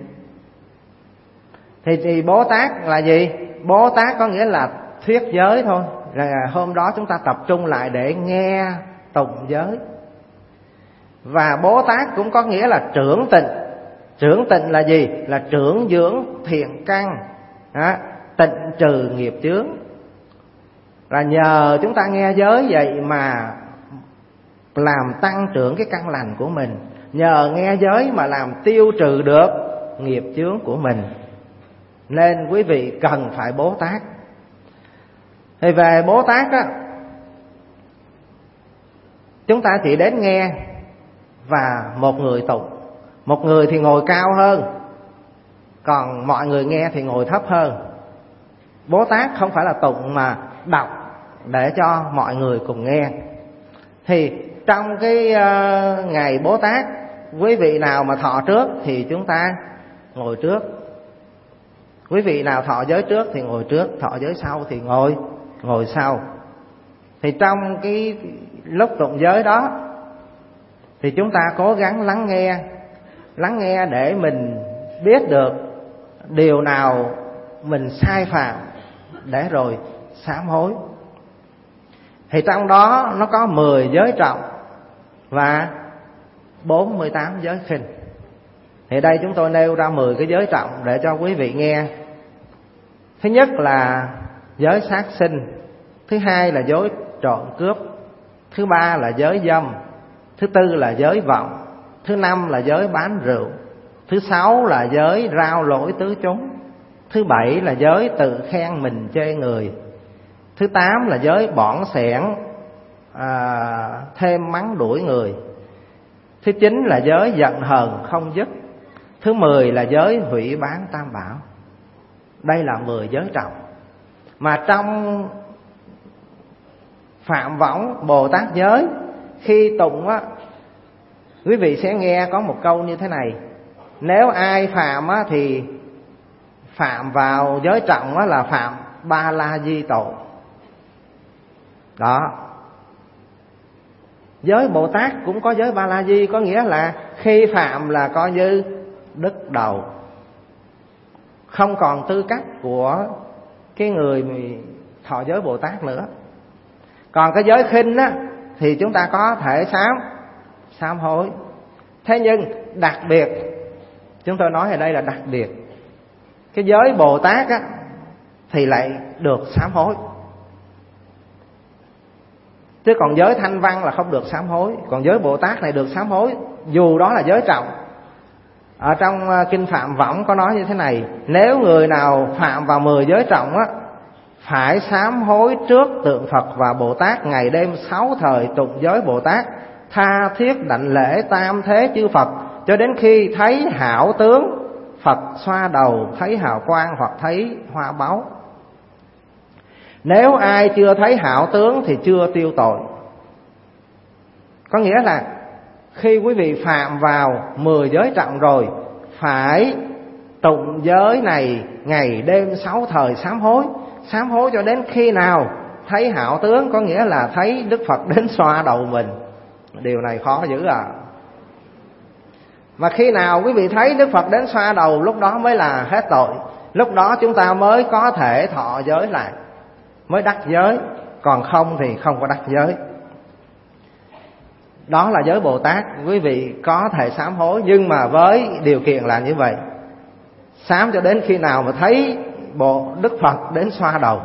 Thì Bồ Tát là gì? Bồ Tát có nghĩa là thuyết giới thôi. Rồi hôm đó chúng ta tập trung lại để nghe tụng giới. Và Bố Tát cũng có nghĩa là trưởng tịnh. Trưởng tịnh là gì? Là trưởng dưỡng thiện căn, tịnh trừ nghiệp chướng. Là nhờ chúng ta nghe giới vậy mà làm tăng trưởng cái căn lành của mình. Nhờ nghe giới mà làm tiêu trừ được nghiệp chướng của mình. Nên quý vị cần phải Bố Tát. Thì về Bố Tát á, chúng ta chỉ đến nghe và một người tụng. Một người thì ngồi cao hơn, còn mọi người nghe thì ngồi thấp hơn. Bố Tát không phải là tụng mà đọc để cho mọi người cùng nghe. Thì trong cái ngày Bố Tát, quý vị nào mà thọ trước thì chúng ta ngồi trước. Quý vị nào thọ giới trước thì ngồi trước, thọ giới sau thì ngồi sau. Thì trong cái lúc tụng giới đó thì chúng ta cố gắng lắng nghe để mình biết được điều nào mình sai phạm để rồi sám hối. Thì trong đó nó có 10 giới trọng và 48 giới khinh. Thì đây chúng tôi nêu ra 10 cái giới trọng để cho quý vị nghe. Thứ nhất là giới sát sinh. Thứ hai là giới trộm cướp. Thứ ba là giới dâm. Thứ tư là giới vọng. Thứ năm là giới bán rượu. Thứ sáu là giới rao lỗi tứ chúng. Thứ bảy là giới tự khen mình chê người. Thứ tám là giới bỏn xẻn thêm mắng đuổi người. Thứ chín là giới giận hờn không dứt. Thứ 10 là giới hủy bán tam bảo. Đây là 10 giới trọng. Mà trong Phạm Võng Bồ Tát giới, khi tụng á, quý vị sẽ nghe có một câu như thế này: nếu ai phạm á, thì phạm vào giới trọng á, là phạm ba la di tội. Đó. Giới Bồ Tát cũng có giới ba la di, có nghĩa là khi phạm là coi như đứt đầu, không còn tư cách của cái người thọ giới Bồ Tát nữa. Còn cái giới khinh á thì chúng ta có thể sám hối. Thế nhưng đặc biệt, chúng tôi nói ở đây là đặc biệt, cái giới Bồ Tát á thì lại được sám hối. Chứ còn giới thanh văn là không được sám hối. Còn giới Bồ Tát này được sám hối, dù đó là giới trọng. Ở trong Kinh Phạm Võng có nói như thế này: nếu người nào phạm vào 10 giới trọng á, phải sám hối trước tượng Phật và Bồ Tát ngày đêm 6 thời tụng giới Bồ Tát, tha thiết đảnh lễ tam thế chư Phật, cho đến khi thấy hảo tướng Phật xoa đầu, thấy hào quang hoặc thấy hoa báu. Nếu ai chưa thấy hảo tướng thì chưa tiêu tội. Có nghĩa là khi quý vị phạm vào 10 giới trọng rồi, phải tụng giới này ngày đêm 6 thời sám hối cho đến khi nào thấy hảo tướng, có nghĩa là thấy Đức Phật đến xoa đầu mình. Điều này khó dữ à. Mà khi nào quý vị thấy Đức Phật đến xoa đầu, lúc đó mới là hết tội. Lúc đó chúng ta mới có thể thọ giới lại, mới đắc giới. Còn không thì không có đắc giới. Đó là giới Bồ Tát, quý vị có thể sám hối, nhưng mà với điều kiện là như vậy: sám cho đến khi nào mà thấy Đức Phật đến xoa đầu.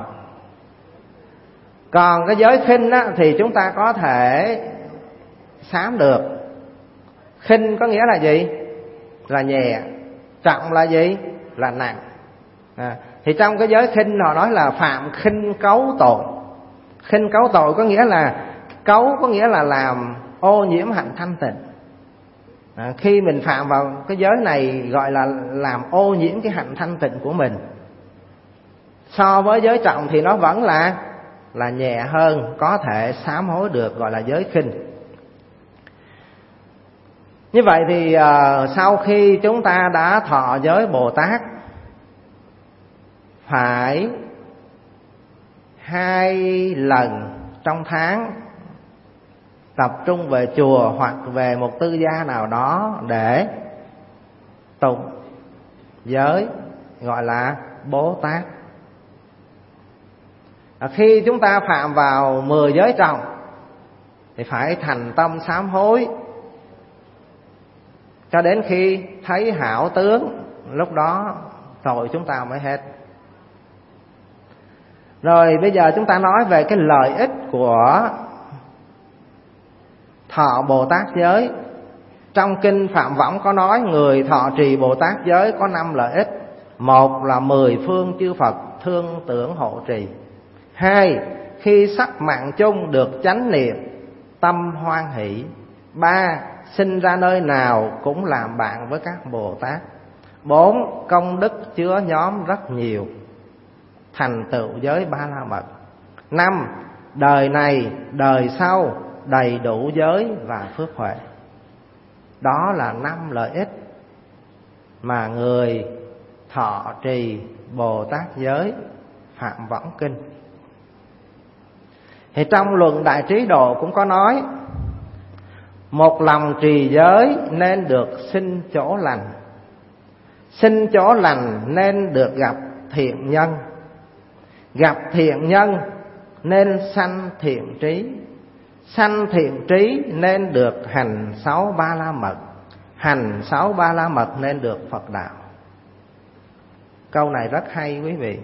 Còn cái giới khinh á, thì chúng ta có thể sám được. Khinh có nghĩa là gì? Là nhẹ. Trọng là gì? Là nặng. Thì trong cái giới khinh họ nói là phạm khinh cấu tội. Khinh cấu tội có nghĩa là, cấu có nghĩa là làm ô nhiễm hạnh thanh tịnh. Khi mình phạm vào cái giới này gọi là làm ô nhiễm cái hạnh thanh tịnh của mình. So với giới trọng thì nó vẫn là nhẹ hơn, có thể sám hối được, gọi là giới khinh. Như vậy thì sau khi chúng ta đã thọ giới Bồ Tát, phải 2 lần trong tháng tập trung về chùa hoặc về một tư gia nào đó để tụng giới, gọi là Bố Tát. Khi chúng ta phạm vào 10 giới trọng thì phải thành tâm sám hối cho đến khi thấy hảo tướng, lúc đó tội chúng ta mới hết. Rồi bây giờ chúng ta nói về cái lợi ích của thọ Bồ Tát giới. Trong kinh Phạm Võng có nói người thọ trì Bồ Tát giới có 5 lợi ích. Một là 10 phương chư Phật thương tưởng hộ trì. 2, khi sắc mạng chung được chánh niệm, tâm hoan hỷ. 3, sinh ra nơi nào cũng làm bạn với các Bồ Tát. 4, công đức chứa nhóm rất nhiều, thành tựu giới Ba La Mật. 5, đời này đời sau đầy đủ giới và phước huệ. Đó là 5 lợi ích mà người thọ trì Bồ Tát giới Phạm Võng kinh. Thì trong luận Đại Trí Độ cũng có nói, một lòng trì giới nên được sinh chỗ lành. Sinh chỗ lành nên được gặp thiện nhân. Gặp thiện nhân nên sanh thiện trí. Sanh thiện trí nên được hành 6 Ba La Mật. Hành 6 Ba La Mật nên được Phật đạo. Câu này rất hay quý vị.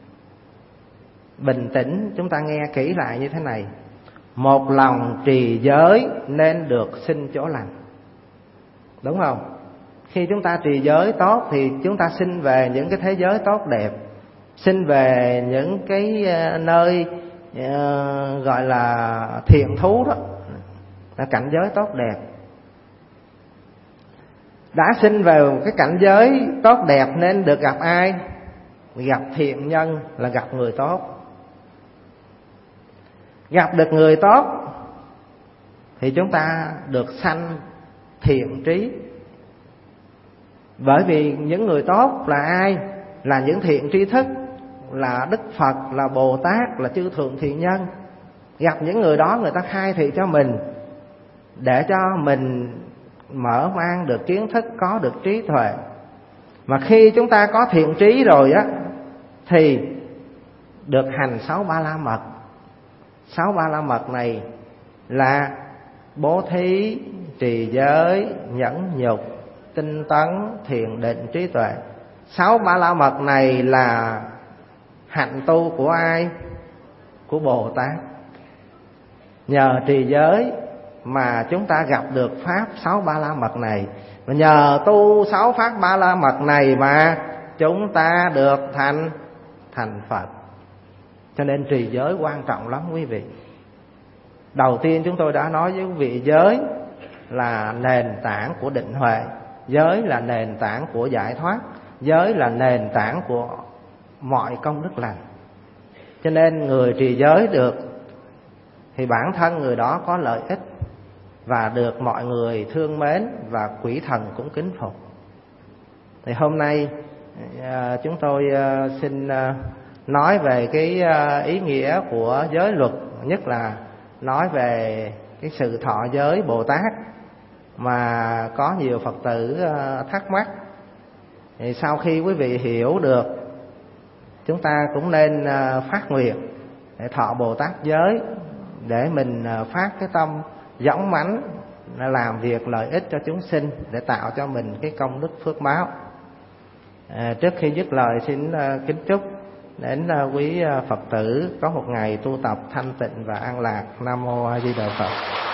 Bình tĩnh chúng ta nghe kỹ lại như thế này. Một lòng trì giới nên được sinh chỗ lành. Đúng không? Khi chúng ta trì giới tốt thì chúng ta sinh về những cái thế giới tốt đẹp, sinh về những cái nơi gọi là thiện thú đó, là cảnh giới tốt đẹp. Đã sinh về cái cảnh giới tốt đẹp nên được gặp ai? Gặp thiện nhân, là gặp người tốt. Gặp được người tốt thì chúng ta được sanh thiện trí. Bởi vì những người tốt là ai? Là những thiện tri thức, là Đức Phật, là Bồ Tát, là chư thượng thiện nhân. Gặp những người đó, người ta khai thị cho mình, để cho mình mở mang được kiến thức, có được trí tuệ. Mà khi chúng ta có thiện trí rồi á, thì được hành 6 Ba La Mật. 6 Ba La Mật này là bố thí, trì giới, nhẫn nhục, tinh tấn, thiền định, trí tuệ. 6 Ba La Mật này là hạnh tu của ai? Của Bồ Tát. Nhờ trì giới mà chúng ta gặp được pháp 6 Ba La Mật này. Và nhờ tu 6 pháp Ba La Mật này mà chúng ta được thành Phật. Cho nên trì giới quan trọng lắm quý vị. Đầu tiên chúng tôi đã nói với quý vị, giới là nền tảng của định huệ, giới là nền tảng của giải thoát, giới là nền tảng của mọi công đức lành. Cho nên người trì giới được thì bản thân người đó có lợi ích và được mọi người thương mến và quỷ thần cũng kính phục. Thì hôm nay chúng tôi xin nói về cái ý nghĩa của giới luật, nhất là nói về cái sự thọ giới Bồ Tát mà có nhiều Phật tử thắc mắc. Thì sau khi quý vị hiểu được, chúng ta cũng nên phát nguyện để thọ Bồ Tát giới, để mình phát cái tâm dõng mãnh làm việc lợi ích cho chúng sinh, để tạo cho mình cái công đức phước báo. Trước khi dứt lời xin kính chúc đến quý Phật tử có một ngày tu tập thanh tịnh và an lạc. Nam mô A Di Đà Phật.